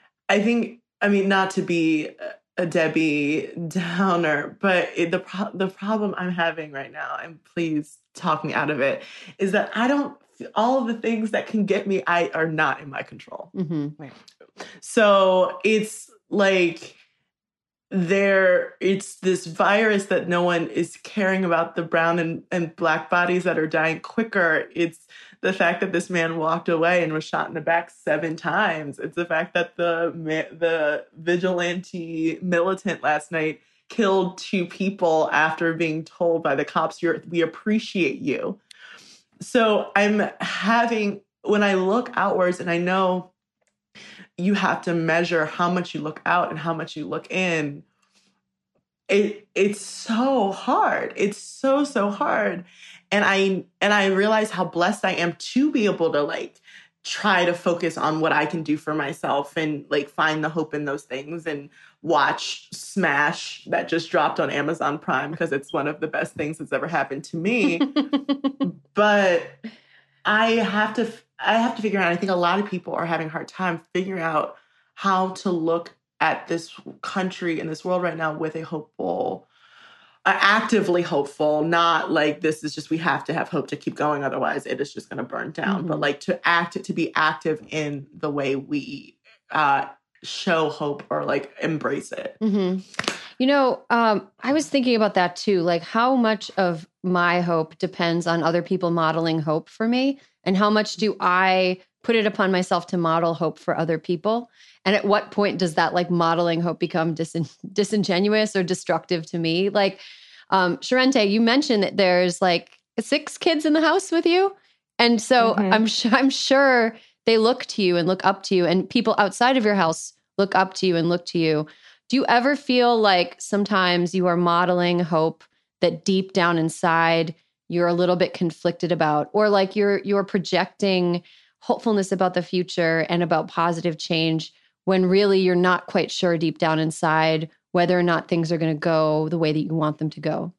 I think, I mean, not to be a Debbie Downer, but it, the pro- the problem I'm having right now, and please talk me out of it, is that I don't, all of the things that can get me, I are not in my control. Mm-hmm. Right. So it's like, there it's this virus that no one is caring about, the brown and, and black bodies that are dying quicker. It's the fact that this man walked away and was shot in the back seven times. It's the fact that the the vigilante militant last night killed two people after being told by the cops, You're, we appreciate you. So I'm having, when I look outwards, and I know you have to measure how much you look out and how much you look in. It it's so hard. It's so, so hard. And I and I realize how blessed I am to be able to like try to focus on what I can do for myself and like find the hope in those things and watch Smash that just dropped on Amazon Prime because it's one of the best things that's ever happened to me. But I have to I have to figure out, I think a lot of people are having a hard time figuring out how to look at this country and this world right now with a hopeful, uh, actively hopeful, not like this is just, we have to have hope to keep going. Otherwise it is just going to burn down. Mm-hmm. But like to act, to be active in the way we uh, show hope or like embrace it. Mm-hmm. You know, um, I was thinking about that too. Like how much of my hope depends on other people modeling hope for me, and how much do I put it upon myself to model hope for other people? And at what point does that like modeling hope become disin- disingenuous or destructive to me? Like, um, Sharente, you mentioned that there's like six kids in the house with you. And so mm-hmm. I'm sure, I'm sure they look to you and look up to you, and people outside of your house look up to you and look to you. Do you ever feel like sometimes you are modeling hope that deep down inside you're a little bit conflicted about, or like you're you're projecting hopefulness about the future and about positive change when really you're not quite sure deep down inside whether or not things are going to go the way that you want them to go?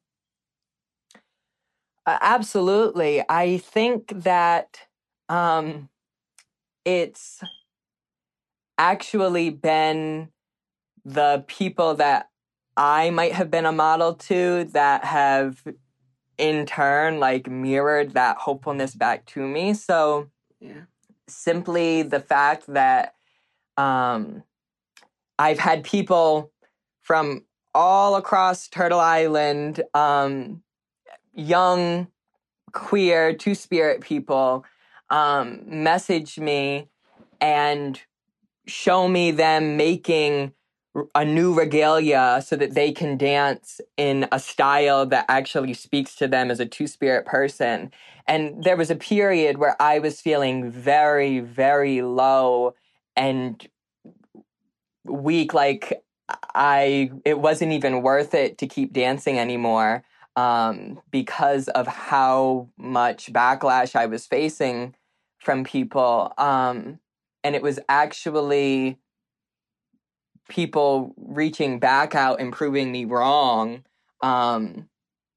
Uh, absolutely. I think that um, it's actually been the people that I might have been a model to that have in turn like mirrored that hopefulness back to me. So Yeah. simply the fact that um, I've had people from all across Turtle Island, um, young, queer, two-spirit people, um, message me and show me them making a new regalia so that they can dance in a style that actually speaks to them as a two-spirit person. And there was a period where I was feeling very, very low and weak, like I it wasn't even worth it to keep dancing anymore, um, because of how much backlash I was facing from people. Um, and it was actually people reaching back out and proving me wrong. Um,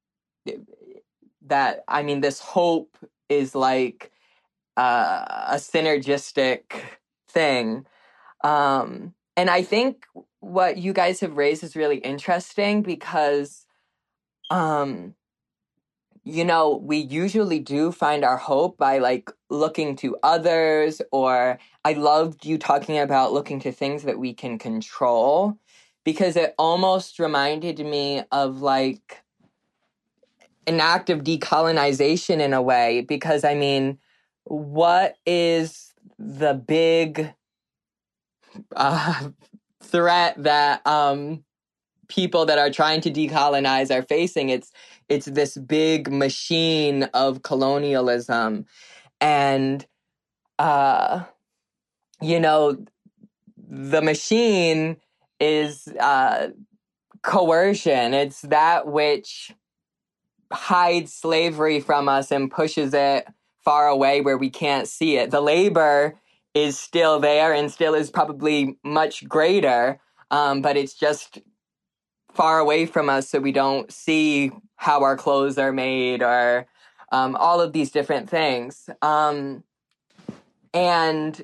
that, I mean, this hope is like uh, a synergistic thing. Um, and I think what you guys have raised is really interesting because, um, you know, we usually do find our hope by like looking to others, or I loved you talking about looking to things that we can control, because it almost reminded me of like an act of decolonization in a way, because I mean, what is the big uh, threat that um, people that are trying to decolonize are facing? It's it's this big machine of colonialism, and uh, you know, the machine is uh, coercion. It's that which hides slavery from us and pushes it far away where we can't see it. The labor is still there and still is probably much greater, um, but it's just far away from us, so we don't see how our clothes are made, or um, all of these different things. Um, and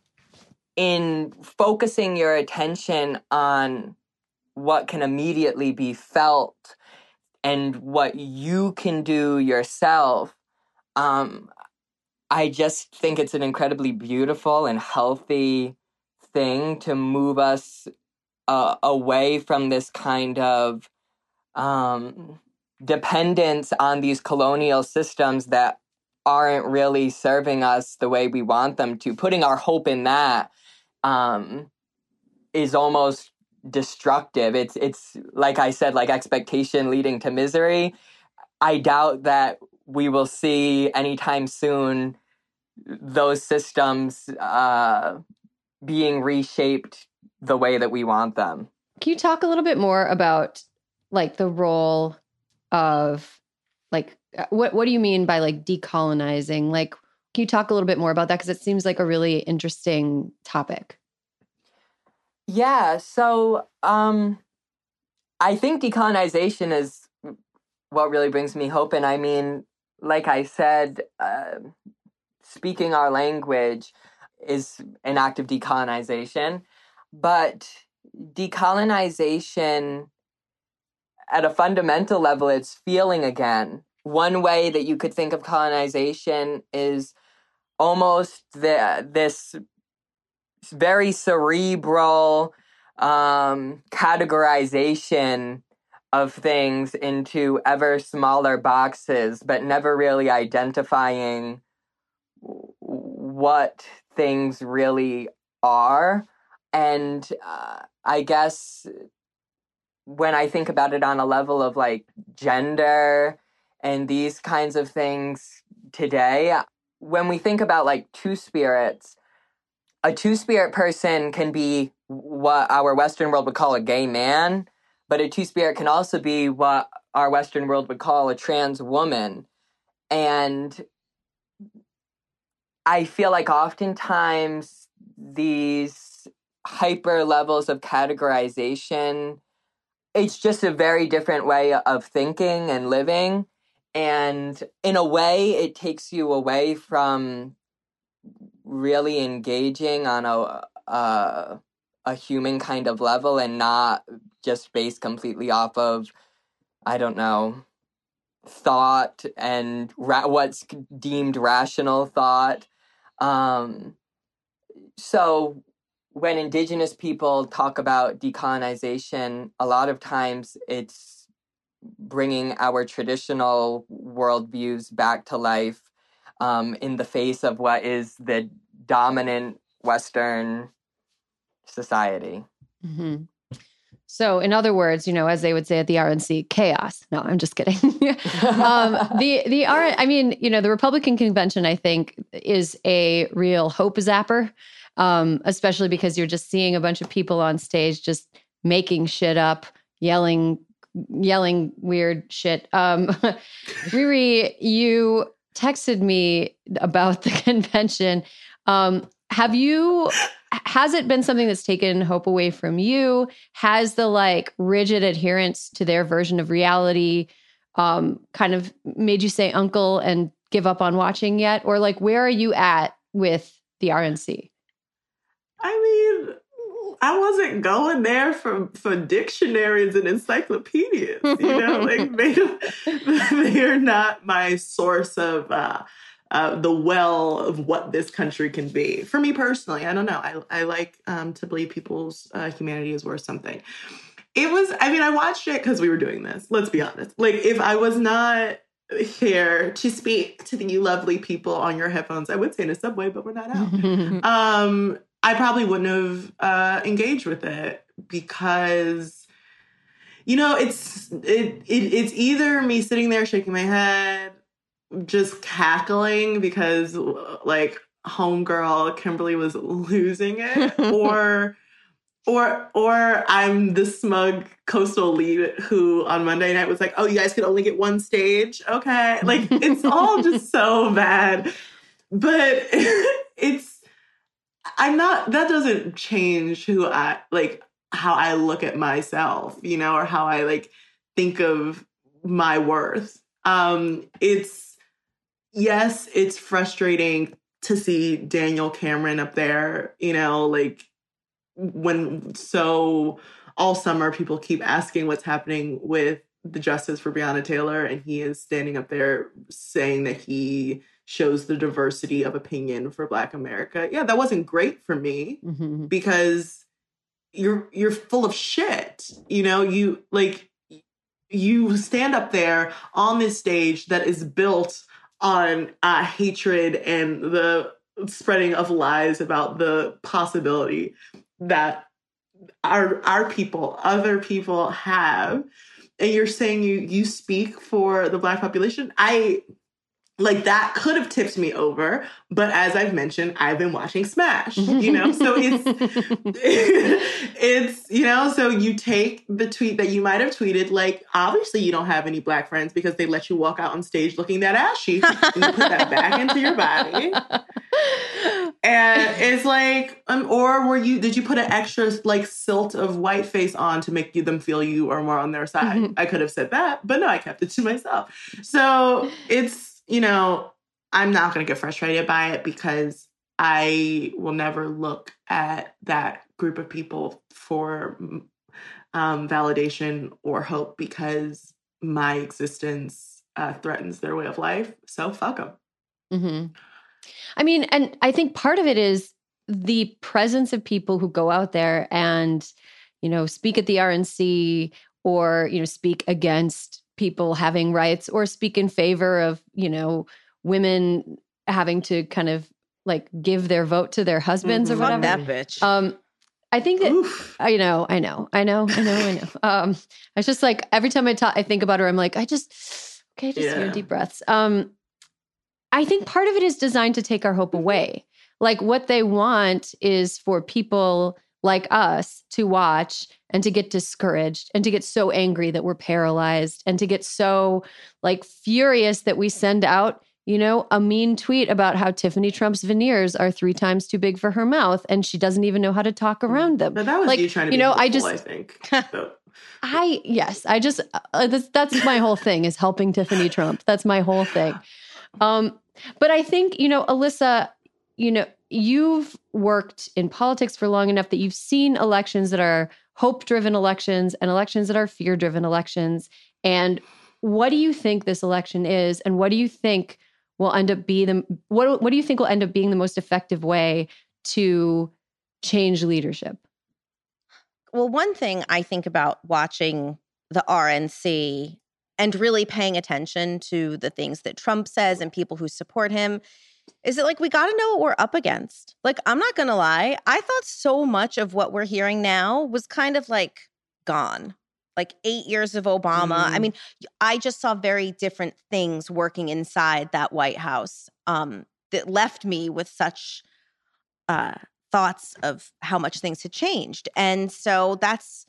in focusing your attention on what can immediately be felt and what you can do yourself, um, I just think it's an incredibly beautiful and healthy thing to move us uh, away from this kind of um, dependence on these colonial systems that aren't really serving us the way we want them to. Putting our hope in that um, is almost destructive. It's it's like I said, like expectation leading to misery. I doubt that we will see anytime soon those systems uh, being reshaped the way that we want them. Can you talk a little bit more about like the role of like what what do you mean by like decolonizing? Like, can you talk a little bit more about that? Because it seems like a really interesting topic. Yeah, so um, I think decolonization is what really brings me hope. And I mean, like I said, uh, speaking our language is an act of decolonization. But decolonization, at a fundamental level, it's feeling again. One way that you could think of colonization is almost the, this very cerebral um, categorization of things into ever smaller boxes, but never really identifying what things really are. And uh, I guess when I think about it on a level of like gender and these kinds of things today, when we think about like two spirits, a two-spirit person can be what our Western world would call a gay man, but a two-spirit can also be what our Western world would call a trans woman. and I feel like oftentimes these hyper levels of categorization, it's just a very different way of thinking and living. And in a way, it takes you away from really engaging on a, a, a human kind of level and not just based completely off of, I don't know, thought and ra- what's deemed rational thought. Um, so when Indigenous people talk about decolonization, a lot of times it's bringing our traditional worldviews back to life um, in the face of what is the dominant Western society. Mm-hmm. So, in other words, you know, as they would say at the R N C, chaos. No, I'm just kidding. um, the the R, I mean, you know, the Republican convention, I think, is a real hope zapper, um, especially because you're just seeing a bunch of people on stage just making shit up, yelling, yelling weird shit. Um, Riri, you texted me about the convention. Um, have you? Has it been something that's taken hope away from you? Has the like rigid adherence to their version of reality um, kind of made you say uncle and give up on watching yet? Or like, where are you at with the R N C? I mean, I wasn't going there for, for dictionaries and encyclopedias, you know, like they, they are not my source of uh, uh, the well of what this country can be. For me personally, I don't know. I, I like um, to believe people's uh, humanity is worth something. It was, I mean, I watched it because we were doing this. Let's be honest. Like, if I was not here to speak to the lovely people on your headphones, I would say in a subway, but we're not out. um, I probably wouldn't have uh, engaged with it because, you know, it's it, it it's either me sitting there shaking my head, just cackling because like homegirl Kimberly was losing it, or or or I'm the smug coastal lead who on Monday night was like, oh, you guys could only get one stage, okay? Like it's all just so bad, but it's. I'm not, that doesn't change who I, like, how I look at myself, you know, or how I, like, think of my worth. Um, it's, yes, it's frustrating to see Daniel Cameron up there, you know, like, when so all summer people keep asking what's happening with the justice for Breonna Taylor, and he is standing up there saying that he shows the diversity of opinion for Black America. Yeah, that wasn't great for me mm-hmm. because you're you're full of shit. You know, you like you stand up there on this stage that is built on uh, hatred and the spreading of lies about the possibility that our our people, other people have, and you're saying you you speak for the Black population. I like that could have tipped me over, but as I've mentioned, I've been watching Smash, you know, so it's it's you know, so you take the tweet that you might have tweeted, like obviously you don't have any Black friends because they let you walk out on stage looking that ashy, and you put that back into your body. And it's like, um, or were you, did you put an extra like silt of white face on to make you, them feel you are more on their side? Mm-hmm. I could have said that, but no, I kept it to myself. So it's, you know, I'm not going to get frustrated by it because I will never look at that group of people for um, validation or hope because my existence uh, threatens their way of life. So fuck them. Mm-hmm. I mean, and I think part of it is the presence of people who go out there and, you know, speak at the R N C or, you know, speak against people having rights or speak in favor of, you know, women having to kind of like give their vote to their husbands mm-hmm. or whatever. Fuck that bitch. Um, I think that, Oof. I know, I know, I know, I know, I know. Um, I just like, every time I talk, I think about her, I'm like, I just, okay, just yeah. hear deep breaths. Um, I think part of it is designed to take our hope away. Like what they want is for people like us to watch and to get discouraged and to get so angry that we're paralyzed and to get so like furious that we send out, you know, a mean tweet about how Tiffany Trump's veneers are three times too big for her mouth and she doesn't even know how to talk around them. But that was like, you trying to you be know, hopeful, I just, I think. So. I, yes, I just, uh, that's, that's my whole thing is helping Tiffany Trump. That's my whole thing. Um, but I think, you know, Alyssa, you know, you've worked in politics for long enough that you've seen elections that are hope-driven elections and elections that are fear-driven elections. And what do you think this election is? And what do you think will end up be the, what, what do you think will end up being the most effective way to change leadership? Well, one thing I think about watching the R N C and really paying attention to the things that Trump says and people who support him is that, like, we got to know what we're up against. Like, I'm not going to lie. I thought so much of what we're hearing now was kind of like gone. Like eight years of Obama. Mm. I mean, I just saw very different things working inside that White House um, that left me with such uh, thoughts of how much things had changed. And so that's,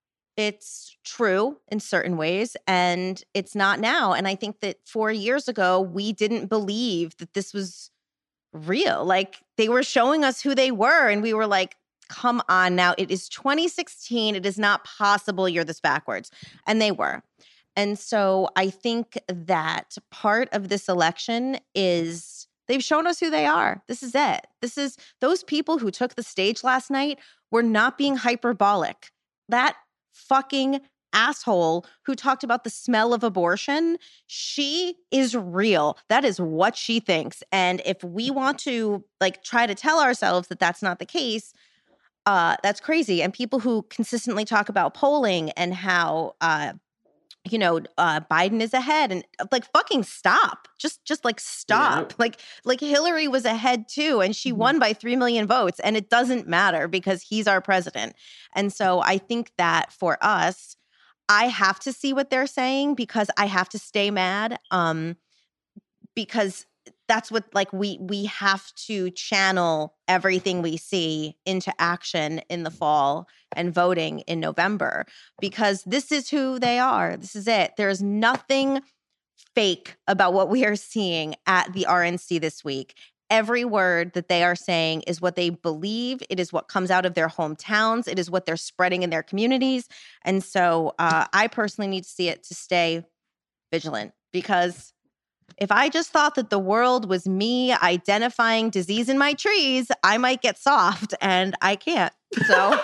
it's true in certain ways, and it's not now. And I think that four years ago, we didn't believe that this was real. Like, they were showing us who they were, and we were like, come on now. It is twenty sixteen. It is not possible you're this backwards. And they were. And so I think that part of this election is they've shown us who they are. This is it. This is those people who took the stage last night were not being hyperbolic. That fucking asshole who talked about the smell of abortion, she is real. That is what she thinks. And if we want to like try to tell ourselves that that's not the case, uh, that's crazy. And people who consistently talk about polling and how, uh, you know, uh, Biden is ahead and like fucking stop. Just just like stop. Yeah. Like like Hillary was ahead too, and she mm-hmm. won by three million votes, and it doesn't matter because he's our president. And so I think that for us, I have to see what they're saying because I have to stay mad. Um, because that's what like we we have to channel everything we see into action in the fall and voting in November, because this is who they are. This is it. There's nothing fake about what we are seeing at the R N C this week. Every word that they are saying is what they believe. It is what comes out of their hometowns. It is what they're spreading in their communities. And so uh, I personally need to see it to stay vigilant, because if I just thought that the world was me identifying disease in my trees, I might get soft, and I can't. So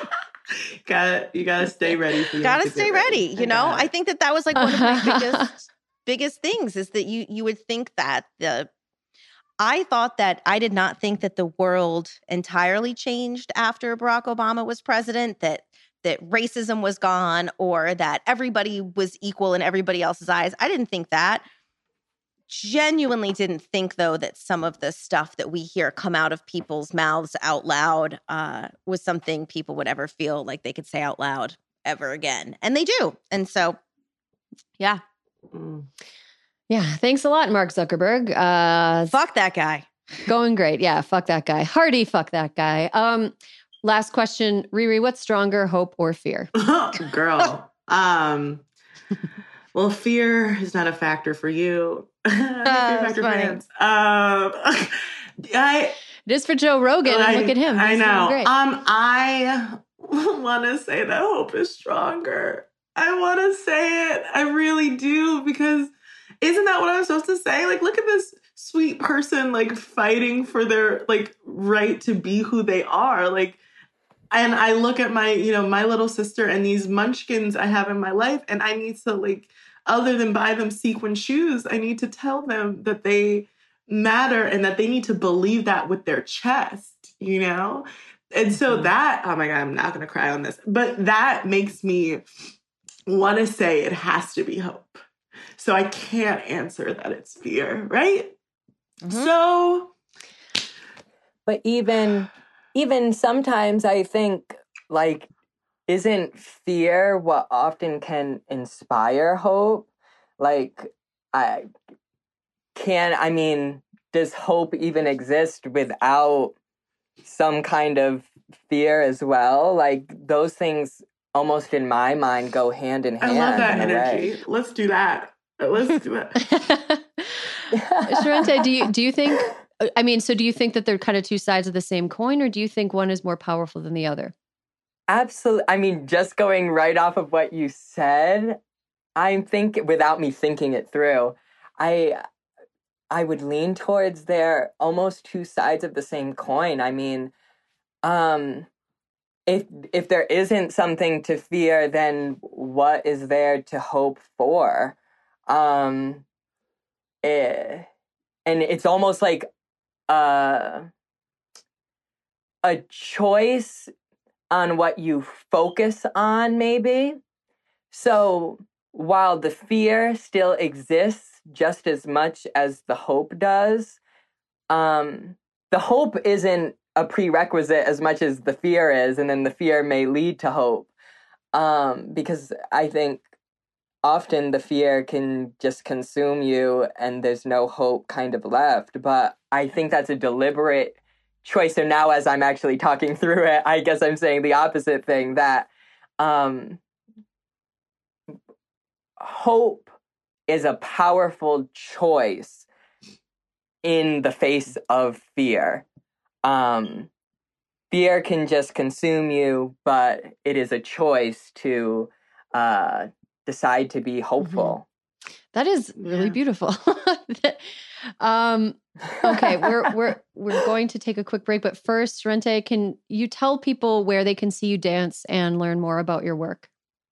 got you got to stay ready. For got to stay ready. ready you know, I think that that was like one of my biggest biggest things is that you you would think that the I thought that I did not think that the world entirely changed after Barack Obama was president, that that racism was gone or that everybody was equal in everybody else's eyes. I didn't think that. Genuinely didn't think, though, that some of the stuff that we hear come out of people's mouths out loud uh, was something people would ever feel like they could say out loud ever again. And they do. And so, yeah. Mm. Yeah. Thanks a lot, Mark Zuckerberg. Uh, fuck that guy. Going great. Yeah. Fuck that guy. Hardy, fuck that guy. Um, last question, Riri, what's stronger, hope or fear? Girl. um, well, fear is not a factor for you. Uh, factor fans. Um, I it is for Joe Rogan. I, Look at him. He's I know. Great. Um, I want to say that hope is stronger. I want to say it. I really do, because isn't that what I'm supposed to say? Like, look at this sweet person, like fighting for their like right to be who they are. Like, and I look at my, you know, my little sister and these munchkins I have in my life, and I need to like, other than buy them sequin shoes, I need to tell them that they matter and that they need to believe that with their chest, you know? And so that, oh my God, I'm not going to cry on this, but that makes me want to say it has to be hope. So I can't answer that it's fear, right? Mm-hmm. So. But even, even sometimes I think like, isn't fear what often can inspire hope? Like, I can, I mean, does hope even exist without some kind of fear as well. Like those things almost in my mind go hand in hand. I love that in a energy. way. Let's do that. Let's do that. Sharente, do you do you think, I mean, so do you think that they're kind of two sides of the same coin, or do you think one is more powerful than the other? Absolutely. I mean, just going right off of what you said, I'm thinking, without me thinking it through, I I would lean towards they're almost two sides of the same coin. I mean, um, if if there isn't something to fear, then what is there to hope for? Um, eh, and it's almost like a, a choice on what you focus on, maybe. So while the fear still exists just as much as the hope does, um, the hope isn't a prerequisite as much as the fear is, and then the fear may lead to hope. Um, because I think often the fear can just consume you and there's no hope kind of left. But I think that's a deliberate choice. So now as I'm actually talking through it, I guess I'm saying the opposite thing, that um, hope is a powerful choice in the face of fear. Um, fear can just consume you, but it is a choice to uh, decide to be hopeful. Mm-hmm. That is really Yeah. beautiful. um, okay, we're we're we're going to take a quick break, but first, Sharente, can you tell people where they can see you dance and learn more about your work?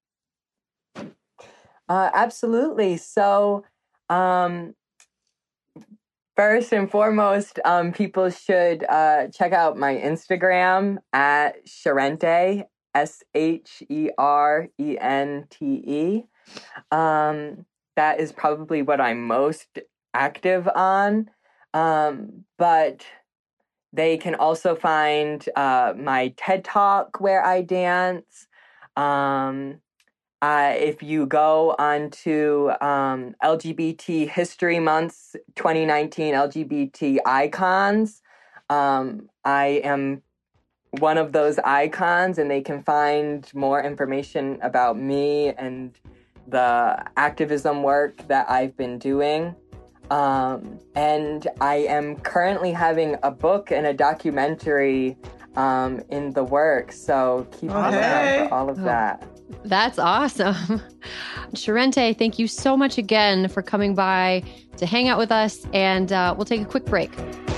Uh, absolutely. So, um, first and foremost, um, people should uh, check out my Instagram at Sherente, S H E R E N T E. Um, that is probably what I'm most active on. Um, but they can also find uh, my TED Talk where I dance. Um, Uh, if you go onto um, L G B T History Month's twenty nineteen L G B T icons, um, I am one of those icons, and they can find more information about me and the activism work that I've been doing. Um, and I am currently having a book and a documentary um, in the works, so keep an eye out for all of Oh. that. That's awesome. Sharente, thank you so much again for coming by to hang out with us, and uh, we'll take a quick break.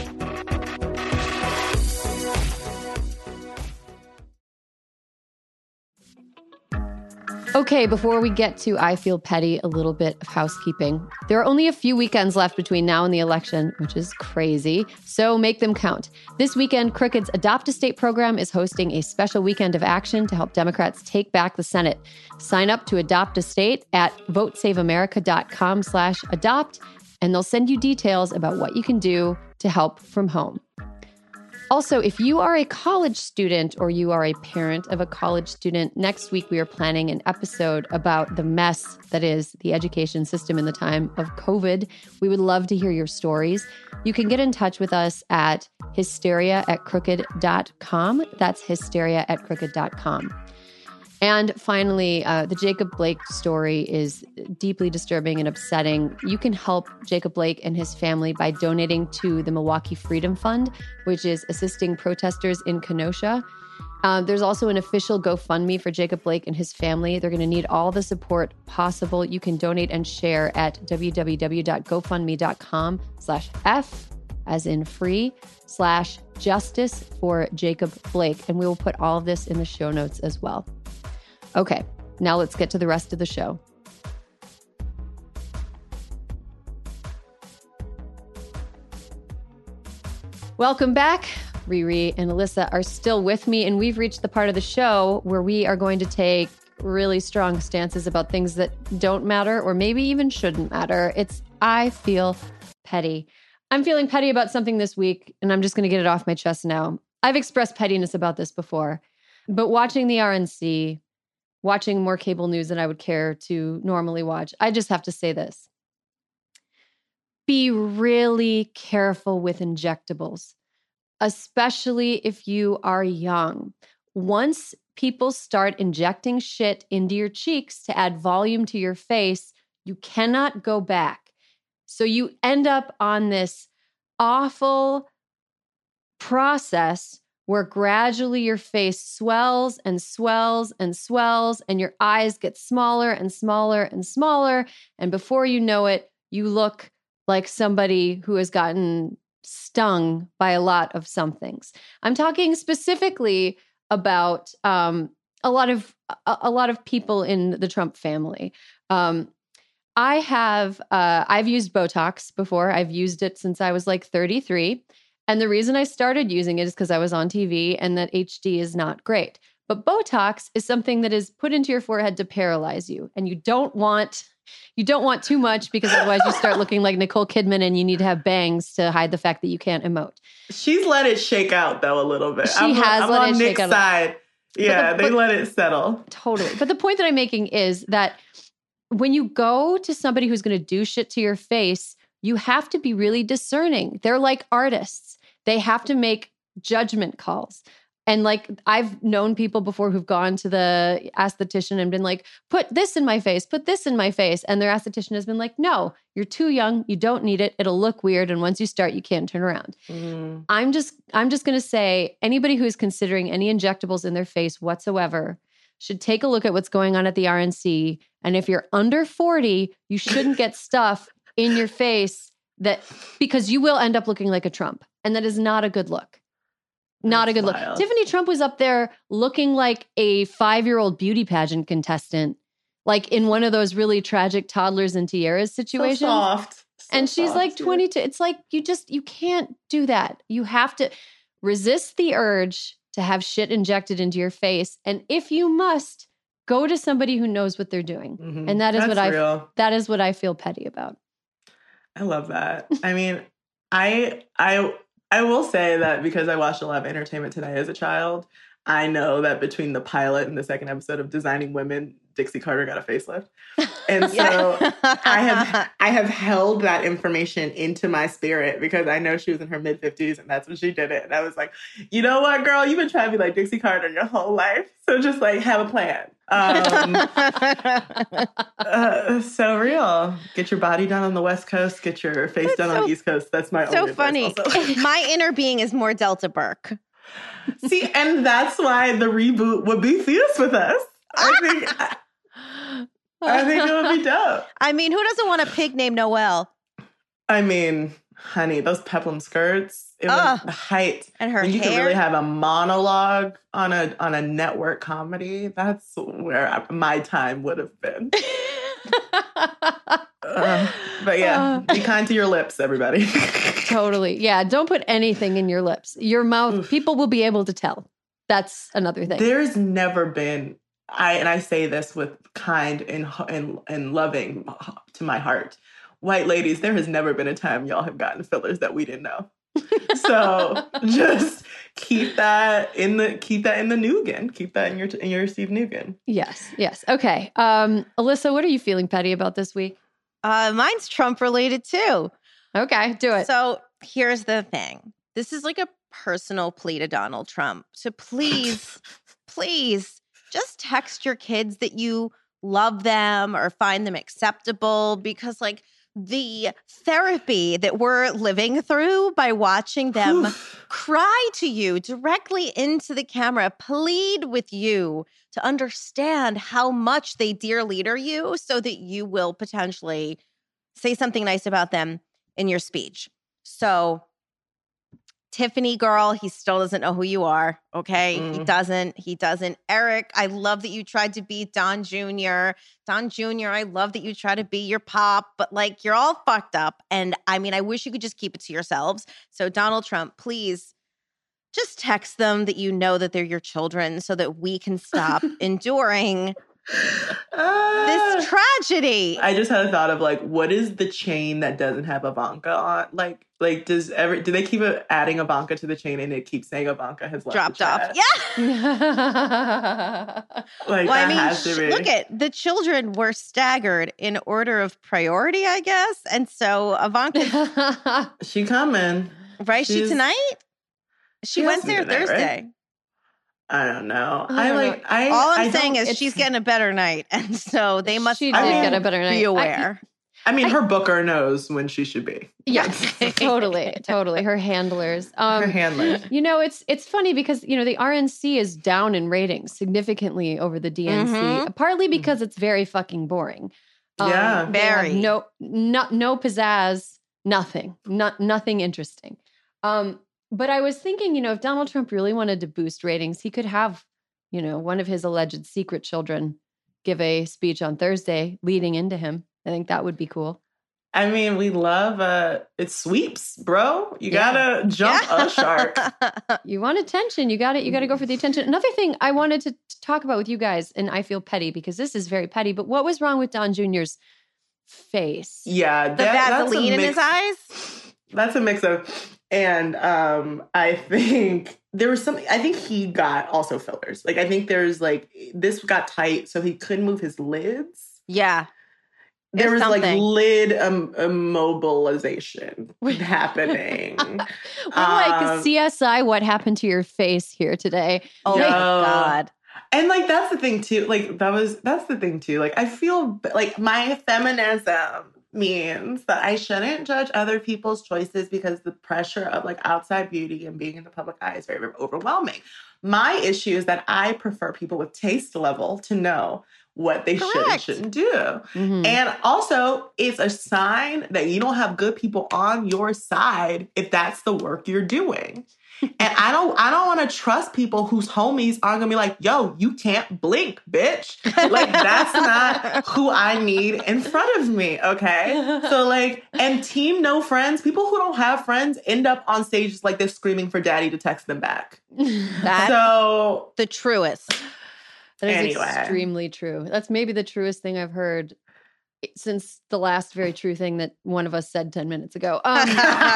Okay, before we get to I Feel Petty, a little bit of housekeeping. There are only a few weekends left between now and the election, which is crazy, so make them count. This weekend, Crooked's Adopt a State program is hosting a special weekend of action to help Democrats take back the Senate. Sign up to Adopt a State at votesaveamerica.com slash adopt, and they'll send you details about what you can do to help from home. Also, if you are a college student or you are a parent of a college student, next week we are planning an episode about the mess that is the education system in the time of COVID. We would love to hear your stories. You can get in touch with us at hysteria at crooked dot com. That's hysteria at crooked dot com. And finally, uh, the Jacob Blake story is deeply disturbing and upsetting. You can help Jacob Blake and his family by donating to the Milwaukee Freedom Fund, which is assisting protesters in Kenosha. Uh, there's also an official GoFundMe for Jacob Blake and his family. They're going to need all the support possible. You can donate and share at www.gofundme.com slash F, as in free, slash justice for Jacob Blake. And we will put all of this in the show notes as well. Okay, now let's get to the rest of the show. Welcome back. Riri and Alyssa are still with me, and we've reached the part of the show where we are going to take really strong stances about things that don't matter or maybe even shouldn't matter. It's I Feel Petty. I'm feeling petty about something this week, and I'm just going to get it off my chest now. I've expressed pettiness about this before, but watching the R N C, watching more cable news than I would care to normally watch, I just have to say this. Be really careful with injectables. especially if you are young. Once people start injecting shit into your cheeks to add volume to your face, you cannot go back. So you end up on this awful process where gradually your face swells and swells and swells, and your eyes get smaller and smaller and smaller. And before you know it, you look like somebody who has gotten stung by a lot of somethings. I'm talking specifically about um, a lot of a, a lot of people in the Trump family. Um, I have uh, I've used Botox before. I've used it since I was like thirty-three. And the reason I started using it is because I was on T V and that H D is not great. But Botox is something that is put into your forehead to paralyze you. And you don't want you don't want too much because otherwise you start looking like Nicole Kidman and you need to have bangs to hide the fact that you can't emote. She's let it shake out though a little bit. She I'm, has I'm let on it Nick's shake out. side. Yeah, the, they but, let it settle. Totally. But the point that I'm making is that when you go to somebody who's going to do shit to your face, you have to be really discerning. They're like artists. They have to make judgment calls. And like, I've known people before who've gone to the esthetician and been like, put this in my face, put this in my face. And their esthetician has been like, no, you're too young. You don't need it. It'll look weird. And once you start, you can't turn around. Mm. I'm just, I'm just going to say anybody who is considering any injectables in their face whatsoever should take a look at what's going on at the R N C. And if you're under forty, you shouldn't get stuff in your face that, because you will end up looking like a Trump. And that is not a good look. Not That's a good wild. look. Tiffany Trump was up there looking like a five-year-old beauty pageant contestant, like in one of those really tragic toddlers and tiaras situations. So soft. So and she's soft, like twenty-two. It's like, you just, you can't do that. You have to resist the urge to have shit injected into your face. And if you must, go to somebody who knows what they're doing. Mm-hmm. And that is That's what real. I, that is what I feel petty about. I love that. I mean, I, I, I will say that because I watched a lot of Entertainment Tonight as a child, I know that between the pilot and the second episode of Designing Women, Dixie Carter got a facelift. And so I have I have held that information into my spirit because I know she was in her mid-fifties and that's when she did it. And I was like, you know what, girl? You've been trying to be like Dixie Carter your whole life. So just like have a plan. Um, uh, so real. Get your body done on the West Coast. Get your face that's done so, on the East Coast. That's my so only funny. My inner being is more Delta Burke. See, and that's why the reboot would be fierce with us. I think I, I think it would be dope. I mean, who doesn't want a pig named Noelle? I mean, honey, those peplum skirts, it was the height. And her when you hair. could really have a monologue on a on a network comedy. That's where I, my time would have been. uh, but yeah, be kind to your lips, everybody. Totally. Yeah. Don't put anything in your lips. Your mouth, people will be able to tell. That's another thing. There's never been, I and I say this with kind and, and, and loving to my heart. White ladies, there has never been a time y'all have gotten fillers that we didn't know. So just keep that in the keep that in the Nugan. Keep that in your in your Steve Nugan. Yes. Yes. Okay. Um, Alyssa, what are you feeling petty about this week? Uh, mine's Trump related too. Okay, do it. So here's the thing. This is like a personal plea to Donald Trump to please, please just text your kids that you love them or find them acceptable, because like the therapy that we're living through by watching them cry to you directly into the camera, plead with you to understand how much they dear leader you so that you will potentially say something nice about them in your speech. So, Tiffany, girl, he still doesn't know who you are. Okay. Mm. He doesn't. He doesn't. Eric, I love that you tried to be Don Junior Don Junior, I love that you try to be your pop, but like you're all fucked up. And I mean, I wish you could just keep it to yourselves. So, Donald Trump, please just text them that you know that they're your children so that we can stop enduring Uh, this tragedy. I just had a thought of like, what is the chain that doesn't have Ivanka on? Like, like does ever do they keep a, adding Ivanka to the chain and it keeps saying Ivanka has left dropped the off? chat? Yeah. Like, well, that I mean, has to be. Look at the children were staggered in order of priority, I guess, and so Ivanka, she coming, right? She's, she tonight. She She has Wednesday or to do that, right? Thursday. I don't know. I I, don't like. I. All I'm I saying don't- is it's- she's getting a better night, and so they must She all did I get mean, a better night. be I- aware. I mean, I- her booker knows when she should be. Yes, totally, totally. Her handlers. Um, Her handler. You know, it's it's funny because you know the R N C is down in ratings significantly over the D N C, Mhm. partly because it's very fucking boring. Um, Yeah. they have Very. no no no pizzazz, nothing, not nothing interesting. Um, but I was thinking, you know, if Donald Trump really wanted to boost ratings, he could have, you know, one of his alleged secret children give a speech on Thursday leading into him. I think that would be cool. I mean, we love uh it sweeps, bro. You Yeah. gotta jump a shark. You want attention, you got it. You got to go for the attention. Another thing I wanted to, to talk about with you guys, and I feel petty because this is very petty, but what was wrong with Don Junior's face? Yeah, The that- that's a Vaseline in his mix- eyes. That's a mix of, and um, I think there was something. I think he got also fillers. Like I think there's like this got tight, so he couldn't move his lids. Yeah. There was There's like something. lid um, immobilization happening. We're like Um, C S I, what happened to your face here today? Oh Yo. my God. And like that's the thing too. Like that was that's the thing too. Like I feel b- like my feminism means that I shouldn't judge other people's choices because the pressure of like outside beauty and being in the public eye is very, very overwhelming. My issue is that I prefer people with taste level to know what they should and Correct. shouldn't do. Mhm. And also, it's a sign that you don't have good people on your side if that's the work you're doing. And I don't I don't want to trust people whose homies aren't gonna be like, yo, you can't blink, bitch. Like that's not who I need in front of me. Okay. So like, and team no friends, people who don't have friends end up on stages like this screaming for daddy to text them back. That's So the truest. That is Anyway. extremely true. That's maybe the truest thing I've heard since the last very true thing that one of us said ten minutes ago. Um,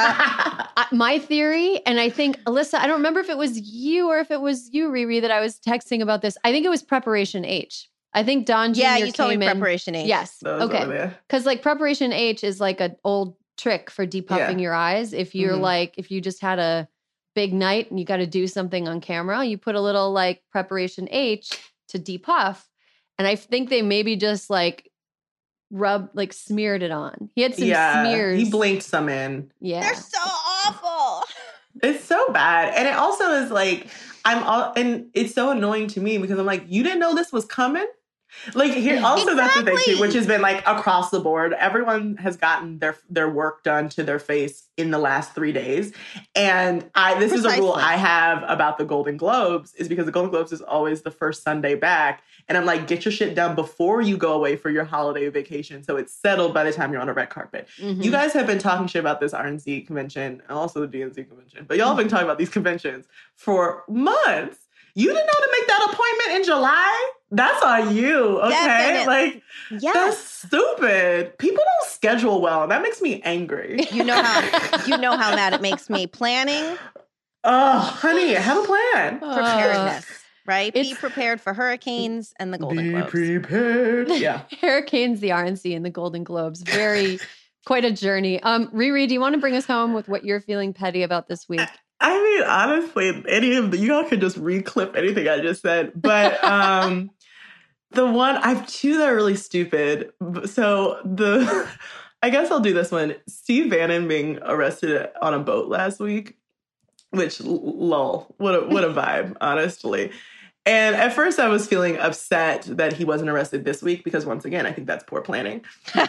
I- my theory, and I think, Alyssa, I don't remember if it was you or if it was you, Riri, that I was texting about this. I think it was Preparation H. I think Don Junior Yeah, you told me came in- preparation H. Yes. That was over Okay. there. Because like Preparation H is like an old trick for depuffing Yeah. your eyes. If you're Mhm. like, if you just had a big night and you got to do something on camera, you put a little like Preparation H to depuff. And I think they maybe just like rubbed, like smeared it on. He had some Yeah, smears. he blinked some in. Yeah. They're so awful. It's so bad. And it also is like, I'm all, and it's so annoying to me because I'm like, you didn't know this was coming? Like here, also that's the thing too, Exactly. which has been like across the board. Everyone has gotten their their work done to their face in the last three days, and I this is a rule Precisely. I have about the Golden Globes is because the Golden Globes is always the first Sunday back, and I'm like, get your shit done before you go away for your holiday vacation, so it's settled by the time you're on a red carpet. Mhm. You guys have been talking shit about this R N C convention and also the D N C convention, but y'all have been talking about these conventions for months. You didn't know to make that appointment in July? That's on you, okay? Definitely. Like, that's Yes. stupid. People don't schedule well. That makes me angry. You know how you know how mad it makes me. Planning, Oh, honey, have a plan. preparedness, right? Be it's- prepared for hurricanes and the Golden Be Globes. prepared. Yeah. Hurricanes, the R N C, and the Golden Globes. Very, quite a journey. Um, Riri, do you want to bring us home with what you're feeling petty about this week? I mean, honestly, any of the, you all could just reclip anything I just said. But um the one, I have two that are really stupid. So the, I guess I'll do this one. Steve Bannon being arrested on a boat last week, which l- lol, what a, what a vibe, honestly. And at first I was feeling upset that he wasn't arrested this week because once again, I think that's poor planning.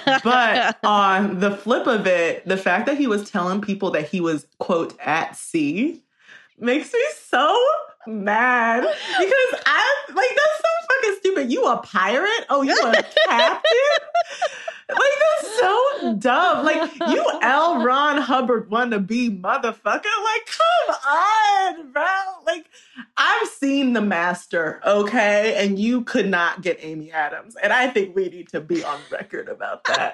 But on the flip of it, the fact that he was telling people that he was, quote, at sea makes me so mad because I, like, that's so fucking stupid. You a pirate? Oh, you a captain? Like, that's so dumb. Like, you L. Ron Hubbard wannabe motherfucker. Like, come on, bro. Like, I've seen The Master, okay? And you could not get Amy Adams. And I think we need to be on record about that.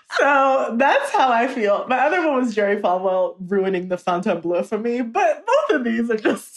So that's how I feel. My other one was Jerry Falwell ruining the Fontainebleau for me. But both of these are just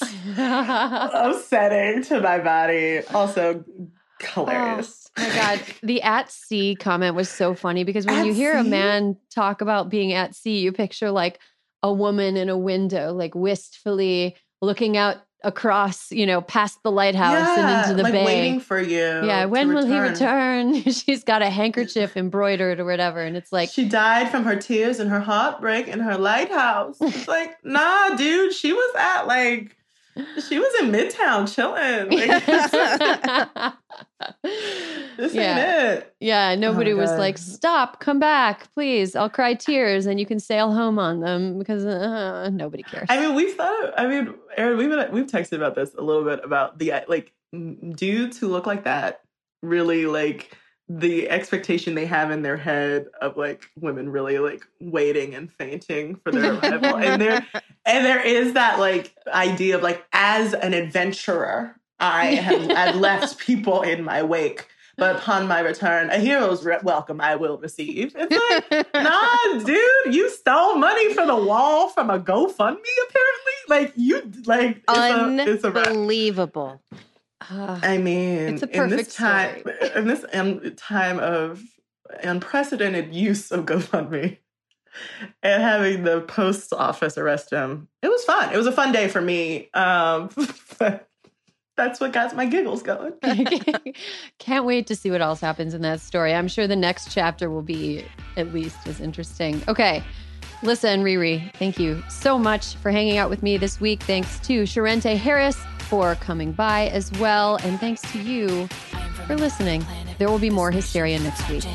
upsetting to my body. Also, hilarious. Oh my God. The at sea comment was so funny because when At you hear a sea? man talk about being at sea, you picture like a woman in a window, like wistfully looking out across, you know, past the lighthouse yeah, and into the like bay. waiting for you. Yeah, when to will he return. return? She's got a handkerchief embroidered or whatever. And it's like, She died from her tears and her heartbreak in her lighthouse. It's like, nah, dude, she was at like, she was in Midtown chilling. Like, this Yeah. ain't it. yeah, nobody Oh my was God. like, stop, come back, please. I'll cry tears and you can sail home on them because uh, nobody cares. I mean, we've thought. I mean, Erin, we've been, we've texted about this a little bit about the like dudes who look like that. Really, like the expectation they have in their head of like women really like waiting and fainting for their arrival, and there and there is that like idea of like as an adventurer, I have I've left people in my wake. But upon my return, a hero's re- welcome I will receive. It's like, nah, dude, you stole money for the wall from a GoFundMe, apparently. Like, you, like, it's a, it's a wrap. Unbelievable. Uh, I mean, It's a in this perfect time, story. in this um, time of unprecedented use of GoFundMe and having the post office arrest him, it was fun. It was a fun day for me. Um, but that's what got my giggles going. Can't wait to see what else happens in that story. I'm sure the next chapter will be at least as interesting. Okay. Listen, Riri, thank you so much for hanging out with me this week. Thanks to Sharente Harris for coming by as well. And thanks to you for listening. There will be more Hysteria next week.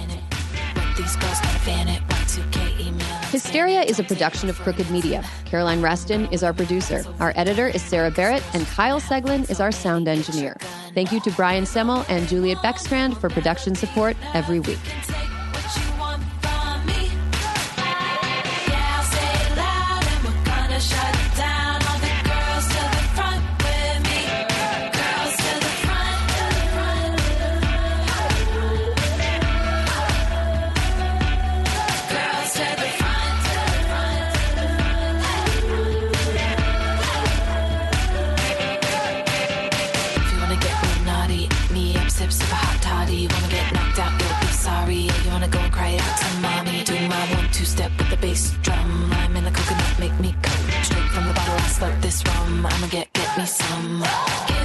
Hysteria is a production of Crooked Media. Caroline Reston is our producer. Our editor is Sarah Barrett, and Kyle Seglin is our sound engineer. Thank you to Brian Semmel and Juliet Beckstrand for production support every week. Two-step with the bass drum. I'm in the coconut, make me come straight from the bottle. I slurp this rum. I'ma get, get me some.